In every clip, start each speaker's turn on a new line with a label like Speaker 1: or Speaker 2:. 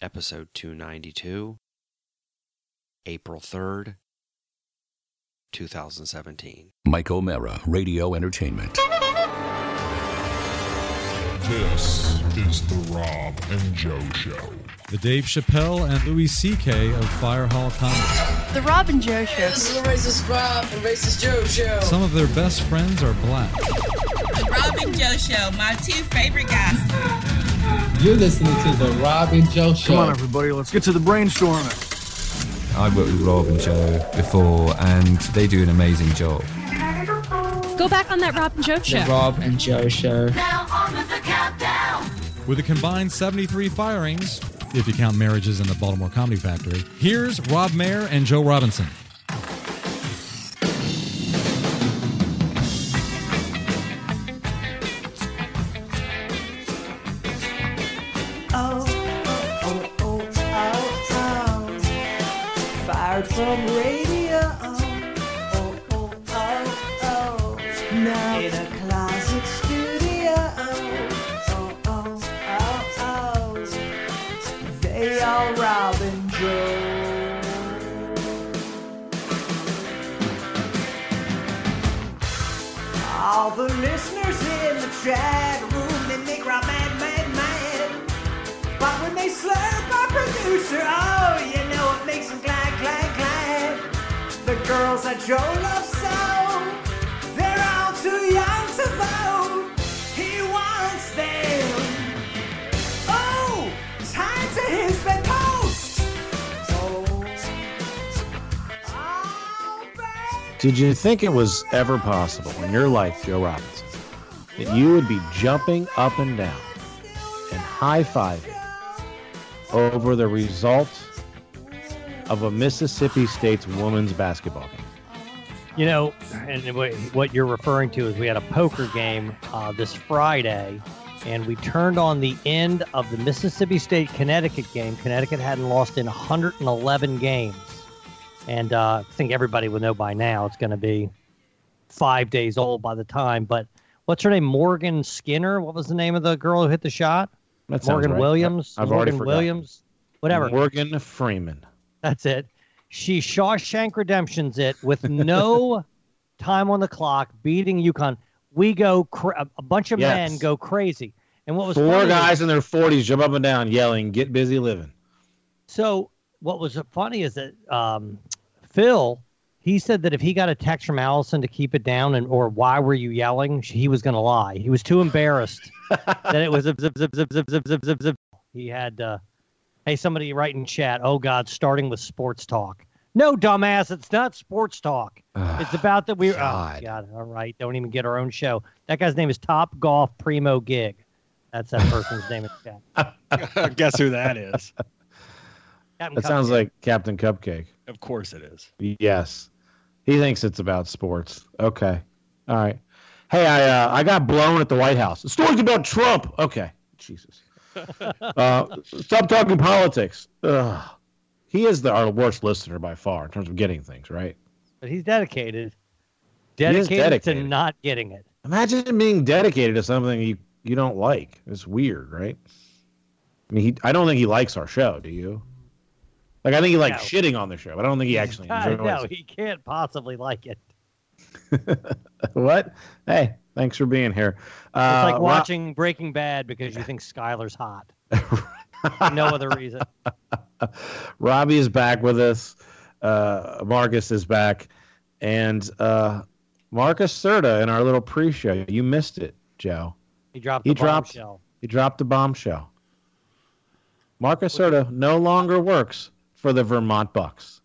Speaker 1: episode 292, April 3rd, 2017.
Speaker 2: Mike O'Mara, Radio Entertainment.
Speaker 3: This is the Rob and Joe Show.
Speaker 4: The Dave Chappelle and Louis C.K. of Fire Hall Comedy.
Speaker 5: The Rob and Joe Show.
Speaker 6: This is the Racist Rob and Racist Joe Show.
Speaker 4: Some of their best friends are black.
Speaker 7: The Rob and Joe Show, my two favorite guys.
Speaker 8: You're listening to the Rob and Joe Show.
Speaker 9: Come on, everybody, let's get to the brainstorming.
Speaker 10: I've worked with Rob and Joe before, and they do an amazing job.
Speaker 5: Go back on that Rob and Joe Show.
Speaker 8: The Rob and Joe Show.
Speaker 5: Now on with the countdown.
Speaker 4: With a combined 73 firings, if you count marriages in the Baltimore Comedy Factory, here's Rob Mayer and Joe Robinson.
Speaker 11: Fired from radio. Now in a closet studio. They are Rob and Joe. All the listeners in the chat room, they make Rob mad, mad, mad. But when they slurp our producer, oh, you know it makes them glad, glad, glad. The girls that Joe loves so, they're all too young to vote. He wants them. Oh, tied to his bedpost. Oh, baby.
Speaker 12: Did you think it was ever possible in your life, Joe Robinson, that you would be jumping up and down and high-fiving over the result of a Mississippi State's women's basketball game?
Speaker 13: You know, and what you're referring to is we had a poker game this Friday, and we turned on the end of the Mississippi State-Connecticut game. Connecticut hadn't lost in 111 games. And I think everybody will know by now it's going to be 5 days old by the time. But what's her name? Morgan Skinner? What was the name of the girl who hit the shot?
Speaker 12: That
Speaker 13: Morgan
Speaker 12: right.
Speaker 13: Williams?
Speaker 12: I've
Speaker 13: Morgan
Speaker 12: already forgotten.
Speaker 13: Williams? Whatever.
Speaker 12: Morgan Freeman.
Speaker 13: That's it. She Shawshank Redemptions it with no time on the clock, beating UConn. We go, a bunch of men go crazy. And what was
Speaker 12: Four guys in their 40s jump up and down yelling, "Get busy living."
Speaker 13: So what was funny is that Phil, he said that if he got a text from Allison to keep it down or why were you yelling, he was going to lie. He was too embarrassed that it was zip, zip, zip, zip, zip, zip, zip, zip, zip. He had, hey, somebody write in chat, oh, God, starting with sports talk. No, dumbass, it's not sports talk. It's about that we.
Speaker 12: God.
Speaker 13: Oh, God, all right, don't even get our own show. That guy's name is Top Golf Primo Gig. That's that person's name in chat.
Speaker 14: Guess who that is?
Speaker 12: That sounds like Captain Cupcake.
Speaker 14: Of course it is.
Speaker 12: Yes. He thinks it's about sports. Okay. All right. Hey, I got blown at the White House. The story's about Trump. Okay. Jesus. Stop talking politics. Ugh. He is our worst listener by far in terms of getting things, right?
Speaker 13: But he's dedicated.
Speaker 12: He is
Speaker 13: Dedicated to not getting it.
Speaker 12: Imagine being dedicated to something you don't like. It's weird, right? I mean, I don't think he likes our show. Do you? Like, I think he likes shitting on the show, but I don't think he actually enjoys
Speaker 13: No,
Speaker 12: it.
Speaker 13: he can't possibly like it.
Speaker 12: What? Hey, thanks for being here.
Speaker 13: It's like watching Breaking Bad because you think Skylar's hot. For no other reason.
Speaker 12: Robbie is back with us. Marcus is back. And Marcus Serta in our little pre-show. You missed it, Joe.
Speaker 13: He dropped the bombshell.
Speaker 12: He dropped a bombshell. Marcus Serta no longer works for the Vermont Bucks.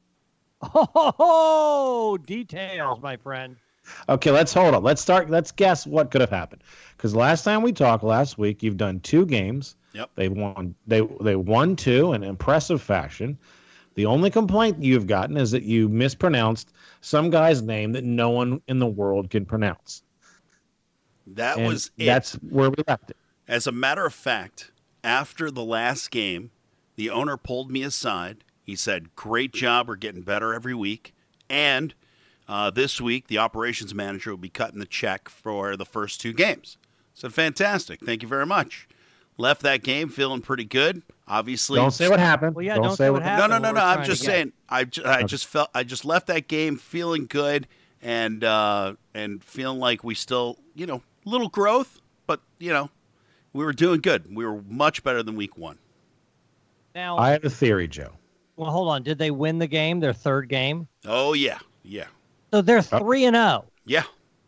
Speaker 13: Oh, details, my friend.
Speaker 12: Okay, let's hold up. Let's guess what could have happened. Because last time we talked, last week, you've done 2 games.
Speaker 14: Yep.
Speaker 12: They won 2 in impressive fashion. The only complaint you've gotten is that you mispronounced some guy's name that no one in the world can pronounce.
Speaker 15: That
Speaker 12: And
Speaker 15: was it.
Speaker 12: That's where we left it.
Speaker 15: As a matter of fact, after the last game, the owner pulled me aside. He said, great job. We're getting better every week. And this week, the operations manager will be cutting the check for the first 2 games. I said, fantastic. Thank you very much. Left that game feeling pretty good. Obviously,
Speaker 12: Don't say what happened.
Speaker 13: Well, yeah, don't say what happened.
Speaker 15: No. I'm just saying. I just left that game feeling good and feeling like we still, little growth, but we were doing good. We were much better than week 1.
Speaker 13: Now
Speaker 12: I have a theory, Joe.
Speaker 13: Well, hold on. Did they win the game? Their third game?
Speaker 15: Oh yeah.
Speaker 13: So they're 3-0.
Speaker 15: Yeah.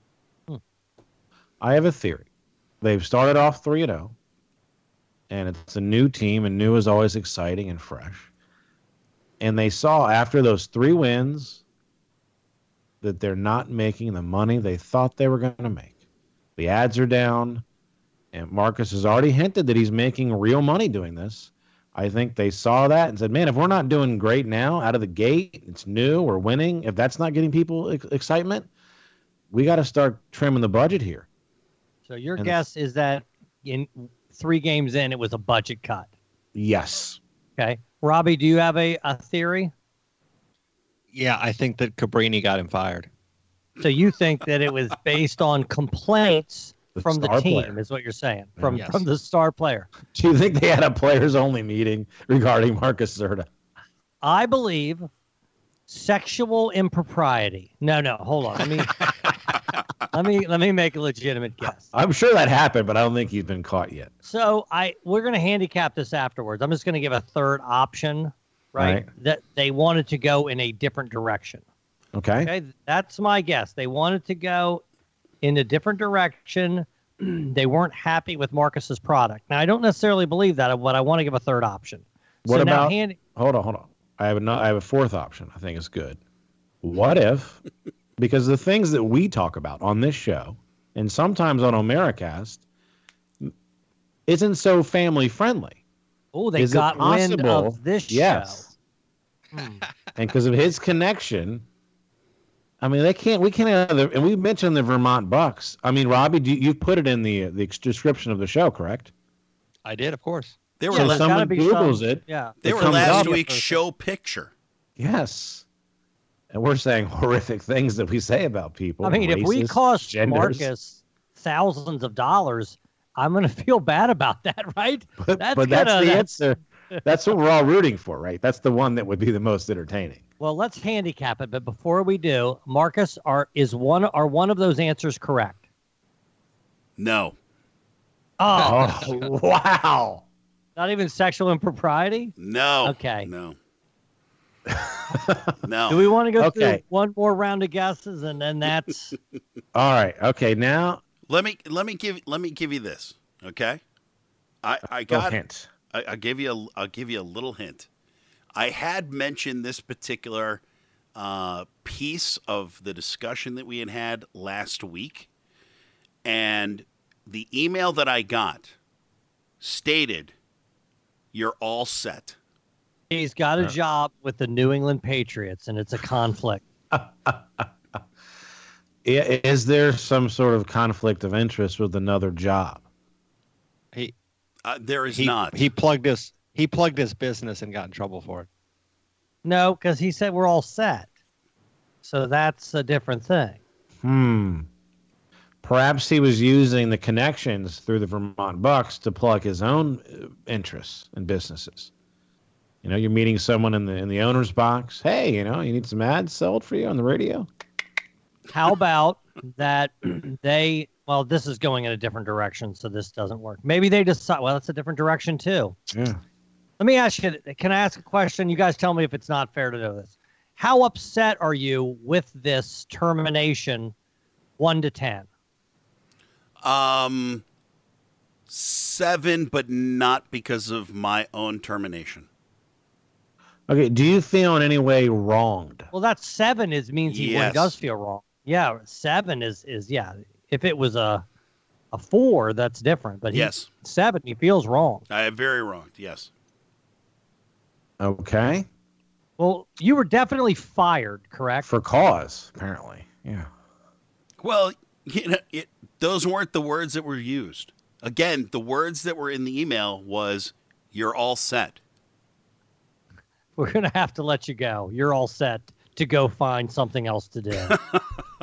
Speaker 12: I have a theory. They've started off 3-0, and it's a new team, and new is always exciting and fresh. And they saw after those 3 wins that they're not making the money they thought they were going to make. The ads are down, and Marcus has already hinted that he's making real money doing this. I think they saw that and said, man, if we're not doing great now out of the gate, it's new, we're winning. If that's not getting people excitement, we got to start trimming the budget here.
Speaker 13: So your guess is that in 3 games in, it was a budget cut.
Speaker 12: Yes.
Speaker 13: Okay. Robbie, do you have a theory?
Speaker 14: Yeah, I think that Cabrini got him fired.
Speaker 13: So you think that it was based on complaints from the team,
Speaker 12: player.
Speaker 13: Is what you're saying, from
Speaker 14: Yes.
Speaker 13: the star player.
Speaker 12: Do you think they had a players-only meeting regarding Marcus Zerda?
Speaker 13: I believe sexual impropriety. No, hold on. Let me make a legitimate guess.
Speaker 12: I'm sure that happened, but I don't think he's been caught yet.
Speaker 13: So we're going to handicap this afterwards. I'm just going to give a third option, right? That they wanted to go in a different direction.
Speaker 12: Okay.
Speaker 13: That's my guess. They wanted to go in a different direction. They weren't happy with Marcus's product. Now, I don't necessarily believe that, but I want to give a third option.
Speaker 12: What about? Hold on. I have a fourth option. I think is good. What if? Because the things that we talk about on this show and sometimes on Omericast isn't so family friendly.
Speaker 13: Oh, they got wind of this show.
Speaker 12: And because of his connection, I mean, we can't have and we mentioned the Vermont Bucks. I mean, Robbie, you put it in the description of the show, correct?
Speaker 14: I did, of course.
Speaker 15: They were
Speaker 12: so someone Googles it.
Speaker 13: Yeah.
Speaker 15: They were last week's show picture.
Speaker 12: Yes. And we're saying horrific things that we say about people.
Speaker 13: I mean,
Speaker 12: races,
Speaker 13: if we cost
Speaker 12: genders.
Speaker 13: Marcus thousands of dollars, I'm going to feel bad about that, right?
Speaker 12: But that's the answer. That's what we're all rooting for, right? That's the one that would be the most entertaining.
Speaker 13: Well, let's handicap it. But before we do, Marcus, are one of those answers correct?
Speaker 15: No.
Speaker 12: Oh, wow.
Speaker 13: Not even sexual impropriety?
Speaker 15: No.
Speaker 13: Okay.
Speaker 15: No. No.
Speaker 13: Do we want to go through one more round of guesses and then that's
Speaker 12: all right? Okay, now
Speaker 15: let me give you this. Okay, I got
Speaker 12: hint.
Speaker 15: I'll give you a little hint. I had mentioned this particular piece of the discussion that we had last week, and the email that I got stated, "You're all set."
Speaker 13: He's got a job with the New England Patriots, and it's a conflict.
Speaker 12: Is there some sort of conflict of interest with another job?
Speaker 15: There is not.
Speaker 14: He plugged his business and got in trouble for it.
Speaker 13: No, because he said we're all set. So that's a different thing.
Speaker 12: Perhaps he was using the connections through the Vermont Bucks to plug his own interests and businesses. You know, you're meeting someone in the owner's box. Hey, you need some ads sold for you on the radio?
Speaker 13: How about that this is going in a different direction, so this doesn't work. Maybe they decide, that's a different direction too.
Speaker 12: Yeah.
Speaker 13: Let me ask you, can I ask a question? You guys tell me if it's not fair to know this. How upset are you with this termination 1 to 10?
Speaker 15: 7, but not because of my own termination.
Speaker 12: Okay, do you feel in any way wronged?
Speaker 13: Well, that 7 means he does feel wrong. Yeah, 7 is If it was a 4, that's different. But 7, he feels wrong.
Speaker 15: I am very wronged. Yes.
Speaker 12: Okay.
Speaker 13: Well, you were definitely fired, correct?
Speaker 12: For cause, apparently. Yeah.
Speaker 15: Well, those weren't the words that were used. Again, the words that were in the email was, "You're all set."
Speaker 13: We're going to have to let you go. You're all set to go find something else to do.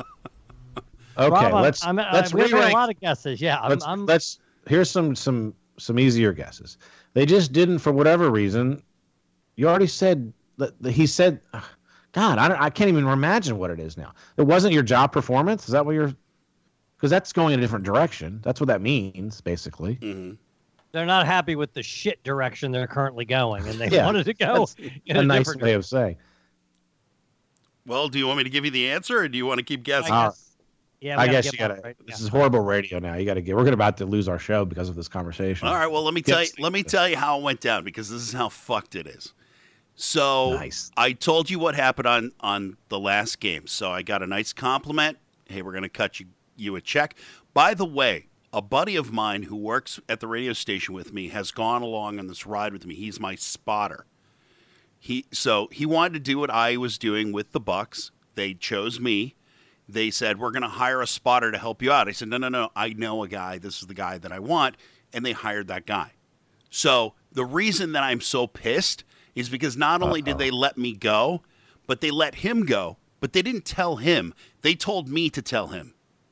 Speaker 12: Okay,
Speaker 13: Rob,
Speaker 12: let's
Speaker 13: we have a
Speaker 12: re-rank.
Speaker 13: lot of guesses. Yeah,
Speaker 12: Here's some some easier guesses. They just didn't, for whatever reason. You already said that he said, God, I can't even imagine what it is now. It wasn't your job performance. Is that what you're? Because that's going in a different direction. That's what that means, basically.
Speaker 15: Mm-hmm.
Speaker 13: They're not happy with the shit direction they're currently going, and they wanted to go in
Speaker 12: a nice
Speaker 13: different
Speaker 12: way of saying.
Speaker 15: Well, do you want me to give you the answer, or do you want to keep guessing?
Speaker 13: I
Speaker 12: guess you gotta. Right? This is horrible radio now. You got to get. We're about to lose our show because of this conversation.
Speaker 15: All right. Well, let me tell you how it went down, because this is how fucked it is. So
Speaker 12: nice.
Speaker 15: I told you what happened on the last game. So I got a nice compliment. Hey, we're going to cut you a check. By the way, a buddy of mine who works at the radio station with me has gone along on this ride with me. He's my spotter. He wanted to do what I was doing with the Bucks. They chose me. They said, we're going to hire a spotter to help you out. I said, no. I know a guy. This is the guy that I want. And they hired that guy. So the reason that I'm so pissed is because not only did they let me go, but they let him go, but they didn't tell him. They told me to tell him.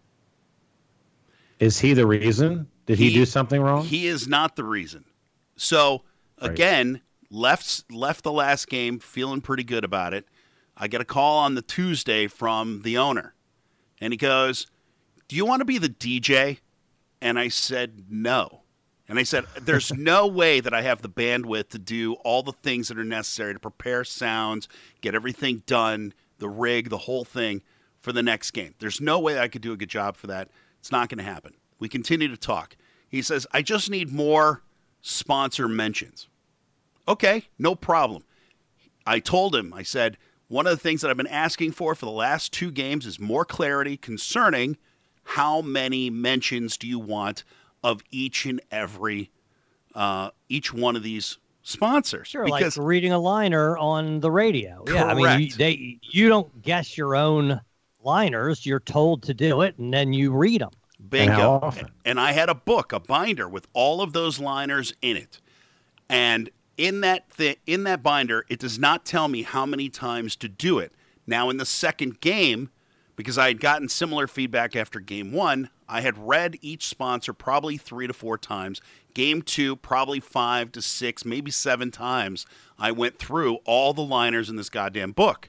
Speaker 12: Is he the reason? Did he do something wrong?
Speaker 15: He is not the reason. So, again, left the last game feeling pretty good about it. I get a call on the Tuesday from the owner. And he goes, do you want to be the DJ? And I said, no. And I said, there's no way that I have the bandwidth to do all the things that are necessary to prepare sounds, get everything done, the rig, the whole thing for the next game. There's no way I could do a good job for that. It's not going to happen. We continue to talk. He says, I just need more sponsor mentions. Okay, no problem. I told him, I said, one of the things that I've been asking for the last 2 games is more clarity concerning how many mentions do you want of each and every, each one of these sponsors.
Speaker 13: Sure, because, like reading a liner on the radio.
Speaker 15: Correct.
Speaker 13: Yeah, I mean, you don't guess your own liners. You're told to do it, and then you read them.
Speaker 15: Bingo. And I had a binder with all of those liners in it. And in that binder, it does not tell me how many times to do it. Now, in the second game, because I had gotten similar feedback after game 1, I had read each sponsor probably 3 to 4 times. Game 2, probably 5 to 6, maybe 7 times. I went through all the liners in this goddamn book.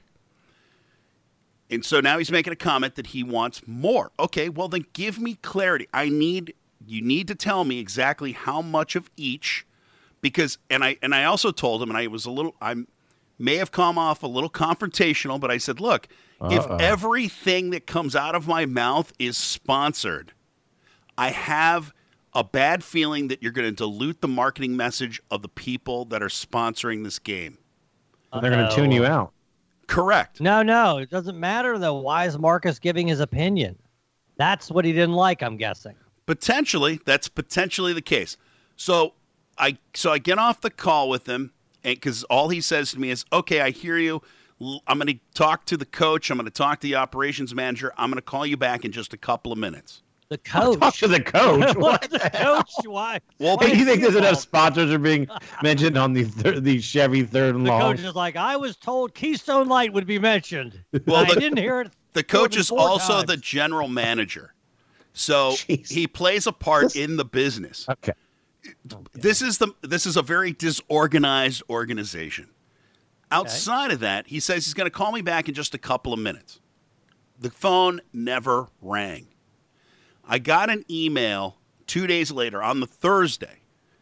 Speaker 15: And so now he's making a comment that he wants more. Okay, well then give me clarity. You need to tell me exactly how much of each, because and I also told him, and I may have come off a little confrontational, but I said, look, if everything that comes out of my mouth is sponsored, I have a bad feeling that you're going to dilute the marketing message of the people that are sponsoring this game.
Speaker 12: They're going to tune you out.
Speaker 15: Correct.
Speaker 13: No, it doesn't matter, though. Why is Marcus giving his opinion? That's what he didn't like, I'm guessing.
Speaker 15: Potentially, that's potentially the case. So I get off the call with him, because all he says to me is, okay, I hear you. I'm going to talk to the coach. I'm going to talk to the operations manager. I'm going to call you back in just a couple of minutes.
Speaker 13: The coach?
Speaker 12: Talk to the coach?
Speaker 13: What? The coach? Why?
Speaker 12: Well, do you think there's enough sponsors are being mentioned on the Chevy third and long?
Speaker 13: The coach is like, I was told Keystone Light would be mentioned.
Speaker 15: Well,
Speaker 13: I didn't hear it.
Speaker 15: The coach is also the general manager. So he plays a part in the business.
Speaker 12: Okay.
Speaker 15: This is a very disorganized organization. Outside of that, he says he's going to call me back in just a couple of minutes. The phone never rang. I got an email 2 days later on the Thursday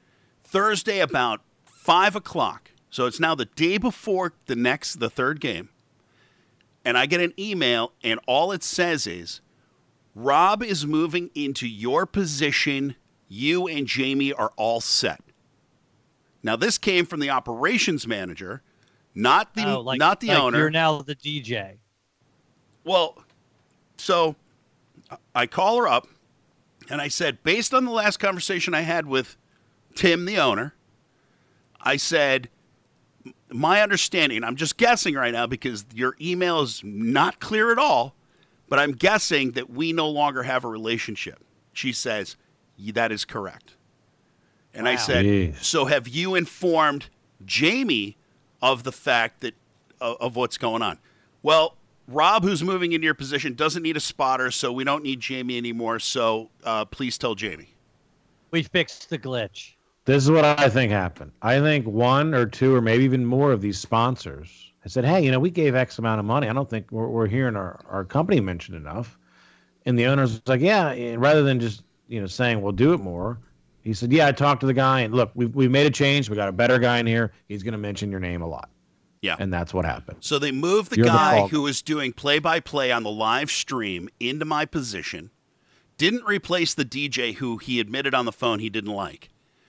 Speaker 15: about 5 o'clock. So it's now the day before the third game. And I get an email, and all it says is, Rob is moving into your position. You and Jamie are all set. Now, this came from the operations manager, not the owner.
Speaker 13: You're now the DJ.
Speaker 15: Well, so I call her up, and I said, based on the last conversation I had with Tim, the owner, I said, my understanding, I'm just guessing right now because your email is not clear at all, but I'm guessing that we no longer have a relationship. She says, that is correct. And I said, so have you informed Jamie of the fact that of what's going on? Well, Rob, who's moving into your position, doesn't need a spotter, so we don't need Jamie anymore. So please tell Jamie.
Speaker 13: We fixed the glitch.
Speaker 12: This is what I think happened. I think one or two or maybe even more of these sponsors I said, hey, we gave X amount of money. I don't think we're hearing our company mentioned enough. And the owner's like, yeah. And rather than just, saying we'll do it more, he said, yeah, I talked to the guy. And look, we made a change. We got a better guy in here. He's going to mention your name a lot.
Speaker 15: Yeah.
Speaker 12: And that's what happened.
Speaker 15: So they moved the guy who was doing play-by-play on the live stream into my position. Didn't replace the DJ who he admitted on the phone he didn't like.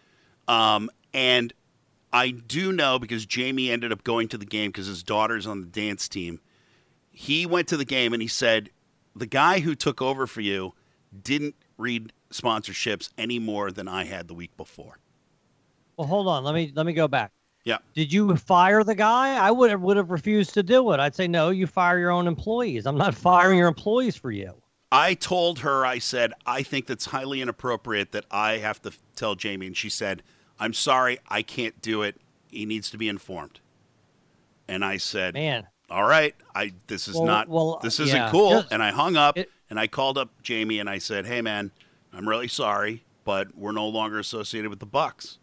Speaker 15: And I do know, because Jamie ended up going to the game because his daughter's on the dance team. He went to the game and he said, the guy who took over for you didn't read sponsorships any more than I had the week before.
Speaker 13: Well, hold on. Let me go back.
Speaker 15: Yeah.
Speaker 13: Did you fire the guy? I would have refused to do it. I'd say, no, you fire your own employees. I'm not firing your employees for you.
Speaker 15: I told her, I said, I think that's highly inappropriate that I have to tell Jamie. And she said, I'm sorry, I can't do it. He needs to be informed. And I said,
Speaker 13: man,
Speaker 15: all right, this isn't cool. And I hung up and I called up Jamie and I said, hey man, I'm really sorry, but we're no longer associated with the Bucks.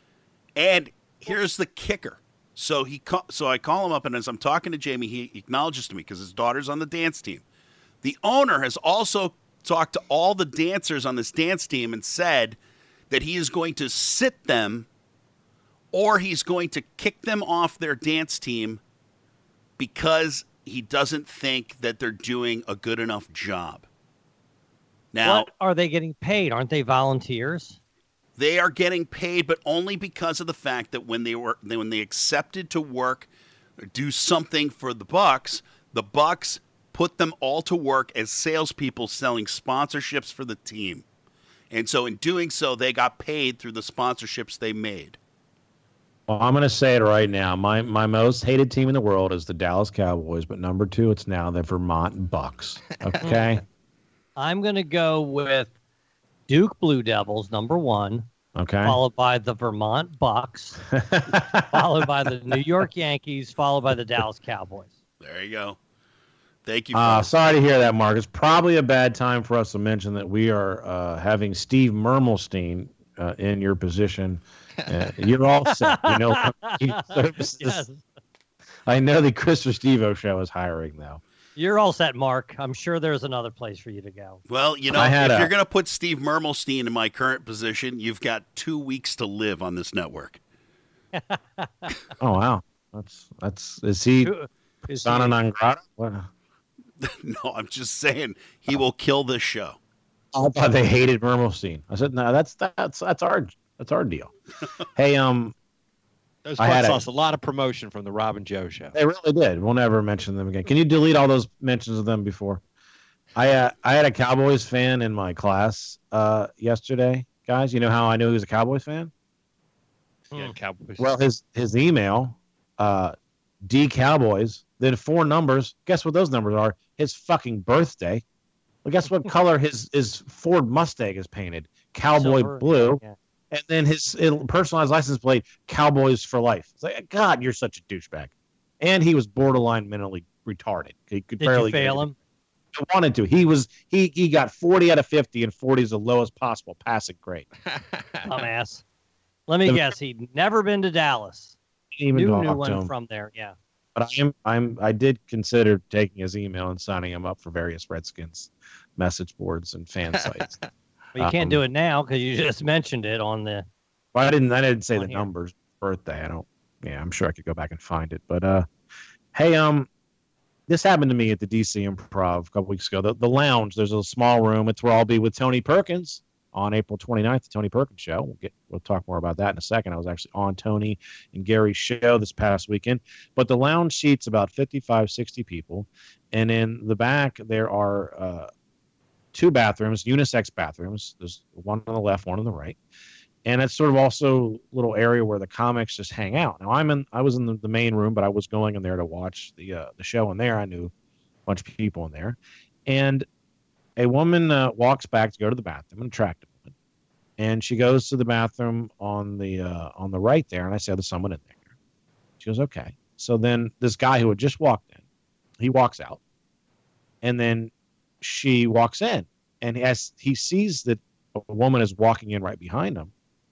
Speaker 15: And here's the kicker. So I call him up, and as I'm talking to Jamie, he acknowledges to me because his daughter's on the dance team. The owner has also talked to all the dancers on this dance team and said that he is going to sit them or he's going to kick them off their dance team because he doesn't think that they're doing a good enough job. Now,
Speaker 13: what are they getting paid? Aren't they volunteers?
Speaker 15: They are getting paid, but only because of the fact that when they accepted to work, do something for the Bucks put them all to work as salespeople selling sponsorships for the team. And so in doing so, they got paid through the sponsorships they made.
Speaker 12: Well, I'm going to say it right now. My most hated team in the world is the Dallas Cowboys, but number 2, it's now the Vermont Bucks. Okay?
Speaker 13: I'm going to go with Duke Blue Devils, number 1.
Speaker 12: Okay.
Speaker 13: Followed by the Vermont Bucks, followed by the New York Yankees, followed by the Dallas Cowboys.
Speaker 15: There you go. Thank you.
Speaker 12: Sorry to hear that, Mark. It's probably a bad time for us to mention that we are having Steve Mermelstein in your position. You're all set.
Speaker 13: Yes.
Speaker 12: I know the Chris Restivo show is hiring, though.
Speaker 13: You're all set, Mark. I'm sure there's another place for you to go.
Speaker 15: Well, if you're going to put Steve Mermelstein in my current position, you've got 2 weeks to live on this network.
Speaker 12: Oh, wow. Is he Sana non grata? What?
Speaker 15: No, I'm just saying he will kill this show.
Speaker 12: I thought they hated Mermelstein. I said, no, that's our deal. Hey,
Speaker 14: those Bucks lost a lot of promotion from the Rob and Joe show.
Speaker 12: They really did. We'll never mention them again. Can you delete all those mentions of them before? I had a Cowboys fan in my class yesterday, guys. You know how I knew he was a Cowboys fan?
Speaker 14: Yeah, Cowboys.
Speaker 12: Well, his email, D Cowboys, then 4 numbers. Guess what those numbers are? His fucking birthday. Well, guess what color his Ford Mustang is painted? Cowboy
Speaker 13: Silver.
Speaker 12: blue.
Speaker 13: Yeah.
Speaker 12: And then his personalized license plate, Cowboys for life. It's like, God, you're such a douchebag. And he was borderline mentally retarded. He could barely
Speaker 13: fail him?
Speaker 12: I wanted to. He got 40 out of 50, and 40 is the lowest possible passing grade.
Speaker 13: Dumbass. Let me guess. He'd never been to Dallas.
Speaker 12: Even
Speaker 13: Knew
Speaker 12: talk
Speaker 13: one
Speaker 12: to him.
Speaker 13: from there. Yeah.
Speaker 12: But I did consider taking his email and signing him up for various Redskins message boards and fan sites.
Speaker 13: Well, you can't do it now because you just mentioned it on the.
Speaker 12: Well, I didn't say the numbers. Birthday. I'm sure I could go back and find it. But hey, this happened to me at the DC Improv a couple weeks ago. The lounge. There's a small room. It's where I'll be with Tony Perkins on April 29th. The Tony Perkins show. We'll talk more about that in a second. I was actually on Tony and Gary's show this past weekend. But the lounge seats about 55, 60 people, and in the back there are 2 bathrooms, unisex bathrooms. There's one on the left, one on the right. And it's sort of also a little area where the comics just hang out. Now, I was in the main room, but I was going in there to watch the show in there. I knew a bunch of people in there. And a woman walks back to go to the bathroom, an attractive woman. And she goes to the bathroom on the right there. And I said, there's someone in there. She goes, okay. So then this guy who had just walked in, he walks out. And then she walks in, and as he sees that a woman is walking in right behind him,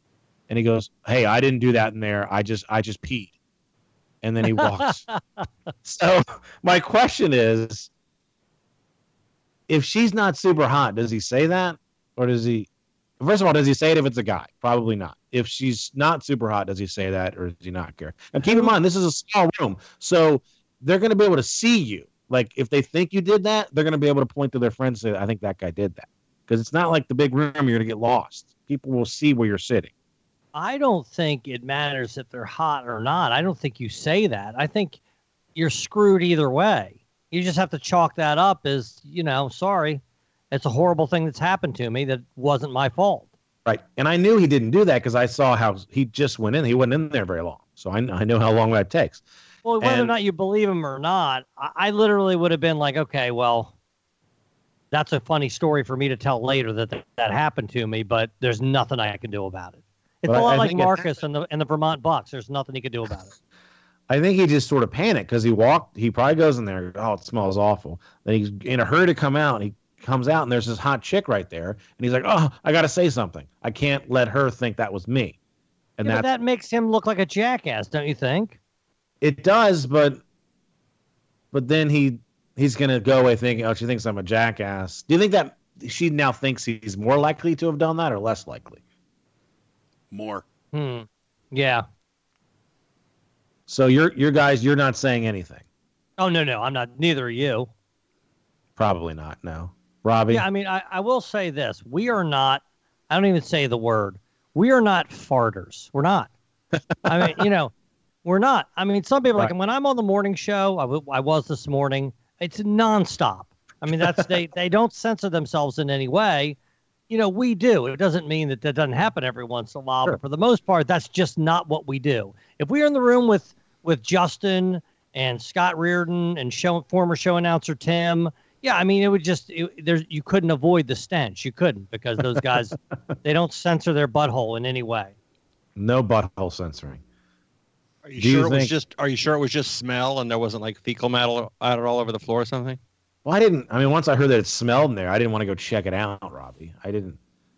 Speaker 12: and he goes, "Hey, I didn't do that in there. I just peed," and then he walks. So my question is, if she's not super hot, does he say that, or does he? First of all, does he say it if it's a guy? Probably not. If she's not super hot, does he say that, or does he not care? And keep in mind, this is a small room, so they're going to be able to see you. Like, if they think you did that, they're going to be able to point to their friends and say, "I think that guy did that." Because it's not like the big room, you're going to get lost. People will see where you're sitting.
Speaker 13: I don't think it matters if they're hot or not. I don't think you say that. I think you're screwed either way. You just have to chalk that up as, sorry. It's a horrible thing that's happened to me that wasn't my fault.
Speaker 12: Right. And I knew he didn't do that because I saw how he just went in. He wasn't in there very long. So I know how long that takes.
Speaker 13: Well, whether or not you believe him or not, I literally would have been like, okay, well, that's a funny story for me to tell later that happened to me, but there's nothing I can do about it. It's a lot like Marcus and the Vermont Bucks. There's nothing he could do about it.
Speaker 12: I think he just sort of panicked because he probably goes in there, oh, it smells awful. Then he's in a hurry to come out. He comes out and there's this hot chick right there. And he's like, oh, I got to say something. I can't let her think that was me. And
Speaker 13: that makes him look like a jackass, don't you think?
Speaker 12: It does, but then he's going to go away thinking, oh, she thinks I'm a jackass. Do you think that she now thinks he's more likely to have done that or less likely?
Speaker 15: More.
Speaker 13: Yeah.
Speaker 12: So you're guys, you're not saying anything.
Speaker 13: Oh, no, I'm not. Neither are you.
Speaker 12: Probably not, no. Robbie?
Speaker 13: Yeah, I mean, I will say this. We are not, I don't even say the word. We are not farters. We're not. I mean, we're not. I mean, some people, like when I'm on the morning show, I was this morning, it's nonstop. I mean, they don't censor themselves in any way. We do. It doesn't mean that doesn't happen every once in a while, but for the most part, that's just not what we do. If we are in the room with Justin and Scott Reardon and former show announcer Tim, yeah, I mean, it would just you couldn't avoid the stench. You couldn't, because those guys they don't censor their butthole in any way.
Speaker 12: No butthole censoring.
Speaker 14: Are you sure it was just smell and there wasn't like fecal matter all over the floor or something?
Speaker 12: Well, once I heard that it smelled in there, I didn't want to go check it out, Robbie. I didn't.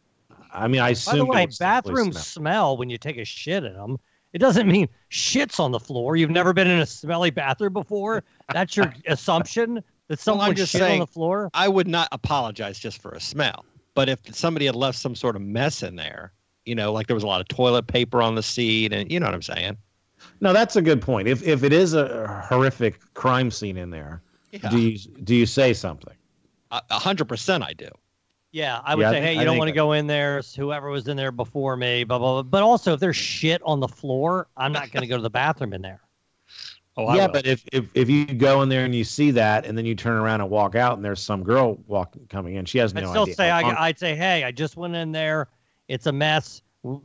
Speaker 12: I mean, I assumed.
Speaker 13: By the way, bathrooms smell when you take a shit in them. It doesn't mean shit's on the floor. You've never been in a smelly bathroom before. That's your assumption that someone just shit on the floor.
Speaker 14: I would not apologize just for a smell. But if somebody had left some sort of mess in there, like there was a lot of toilet paper on the seat, and you know what I'm saying.
Speaker 12: No, that's a good point. If it is a horrific crime scene in there, yeah. Do you say something?
Speaker 14: 100% I do.
Speaker 13: Yeah, I would say, hey, you don't want to go in there. It's whoever was in there before me, blah, blah, blah. But also, if there's shit on the floor, I'm not going to go to the bathroom in there.
Speaker 14: Oh,
Speaker 12: yeah, but if you go in there and you see that, and then you turn around and walk out, and there's some girl coming in, she has no idea.
Speaker 13: I'd say, hey, I just went in there. It's a mess.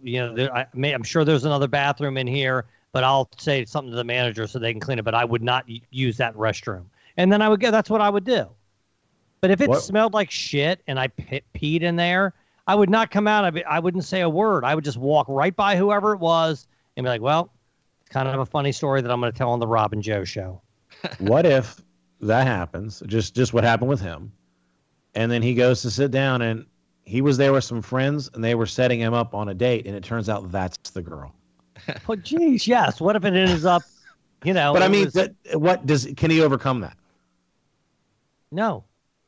Speaker 13: I'm sure there's another bathroom in here, but I'll say something to the manager so they can clean it. But I would not use that restroom. And then I would go. That's what I would do. But if it smelled like shit and I peed in there, I would not come out. I wouldn't say a word. I would just walk right by whoever it was and be like, well, it's kind of a funny story that I'm going to tell on the Rob and Joe show.
Speaker 12: What if that happens? Just what happened with him. And then he goes to sit down and he was there with some friends and they were setting him up on a date. And it turns out that's the girl.
Speaker 13: Well, geez, yes. What if it ends up,
Speaker 12: But I mean, can he overcome that?
Speaker 13: No.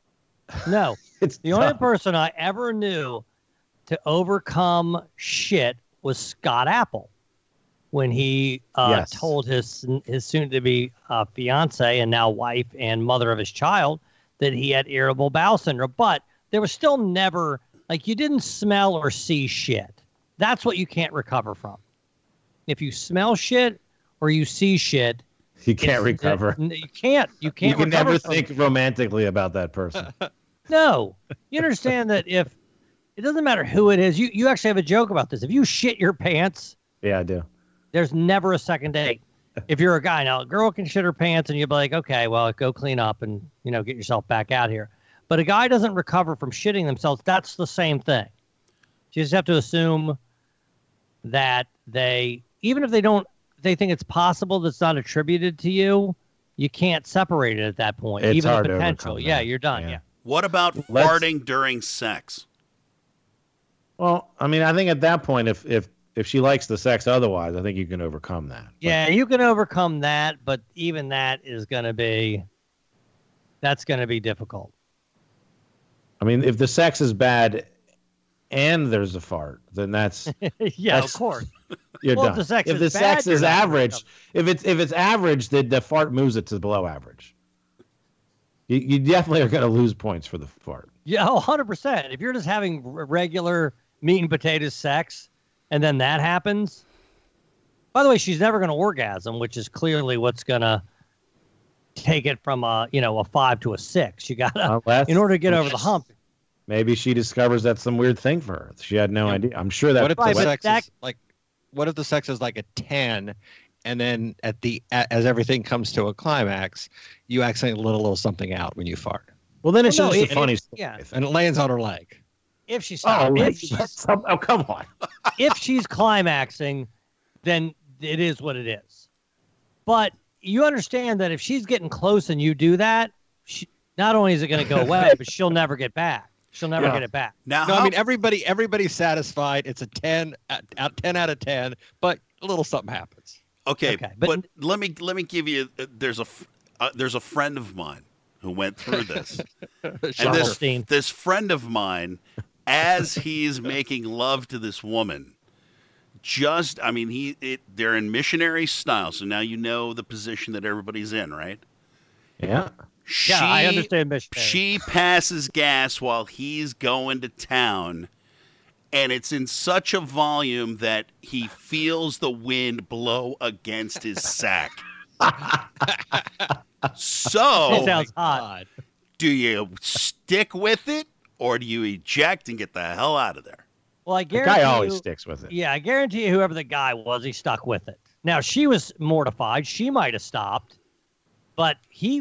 Speaker 13: It's the only person I ever knew to overcome shit was Scott Apple when he told his soon-to-be fiance and now wife and mother of his child that he had irritable bowel syndrome. But there was still never, you didn't smell or see shit. That's what you can't recover from. If you smell shit or you see shit,
Speaker 12: you can't recover.
Speaker 13: You can't. You can
Speaker 12: never think romantically about that person.
Speaker 13: No. You understand that if it doesn't matter who it is, you actually have a joke about this. If you shit your pants.
Speaker 12: Yeah, I do.
Speaker 13: There's never a second date. If you're a guy, now a girl can shit her pants and you'll be like, okay, well, go clean up and, get yourself back out here. But a guy doesn't recover from shitting themselves. That's the same thing. You just have to assume that even if they think it's possible that's not attributed to you, you can't separate it at that point.
Speaker 12: It's
Speaker 13: even
Speaker 12: hard
Speaker 13: the potential.
Speaker 12: To
Speaker 13: yeah, you're done. Yeah.
Speaker 15: What about farting during sex?
Speaker 12: Well, I mean, I think at that point, if if she likes the sex otherwise, I think you can overcome that.
Speaker 13: Yeah, you can overcome that, but even that is going to be difficult.
Speaker 12: I mean, if the sex is bad and there's a fart, then that's
Speaker 13: of course.
Speaker 12: You're
Speaker 13: well,
Speaker 12: done. If the sex is average, if it's average, the fart moves it to below average. You definitely are going to lose points for the fart.
Speaker 13: Yeah, 100%. If you're just having regular meat and potatoes sex, and then that happens. By the way, she's never going to orgasm, which is clearly what's going to take it from a 5 to a 6. You got to, in order to get over the hump.
Speaker 12: Maybe she discovers that's some weird thing for her. She had no idea. I'm sure that.
Speaker 14: What if the sex is like? What if the sex is like a 10, and then as everything comes to a climax, you accidentally let a little something out when you fart?
Speaker 12: Well, then it's just a funny story.
Speaker 13: Yeah.
Speaker 14: And it lands on her leg.
Speaker 13: If she's
Speaker 12: come on.
Speaker 13: If she's climaxing, then it is what it is. But you understand that if she's getting close and you do that, not only is it going to go away, but she'll never get back. She'll never get it back.
Speaker 14: I mean, everybody's satisfied. It's a 10 out of 10, but a little something happens.
Speaker 15: Okay, but let me give you. There's a friend of mine who went through this, and this friend of mine, as he's making love to this woman, they're in missionary style. So now you know the position that everybody's in, right?
Speaker 12: Yeah.
Speaker 13: I understand missionary.
Speaker 15: She passes gas while he's going to town, and it's in such a volume that he feels the wind blow against his sack. So,
Speaker 13: that sounds hot.
Speaker 15: Do you stick with it, or do you eject and get the hell out of there?
Speaker 13: Well, I guarantee
Speaker 12: the guy always sticks with it.
Speaker 13: Yeah, I guarantee you, whoever the guy was, he stuck with it. Now, she was mortified. She might have stopped, but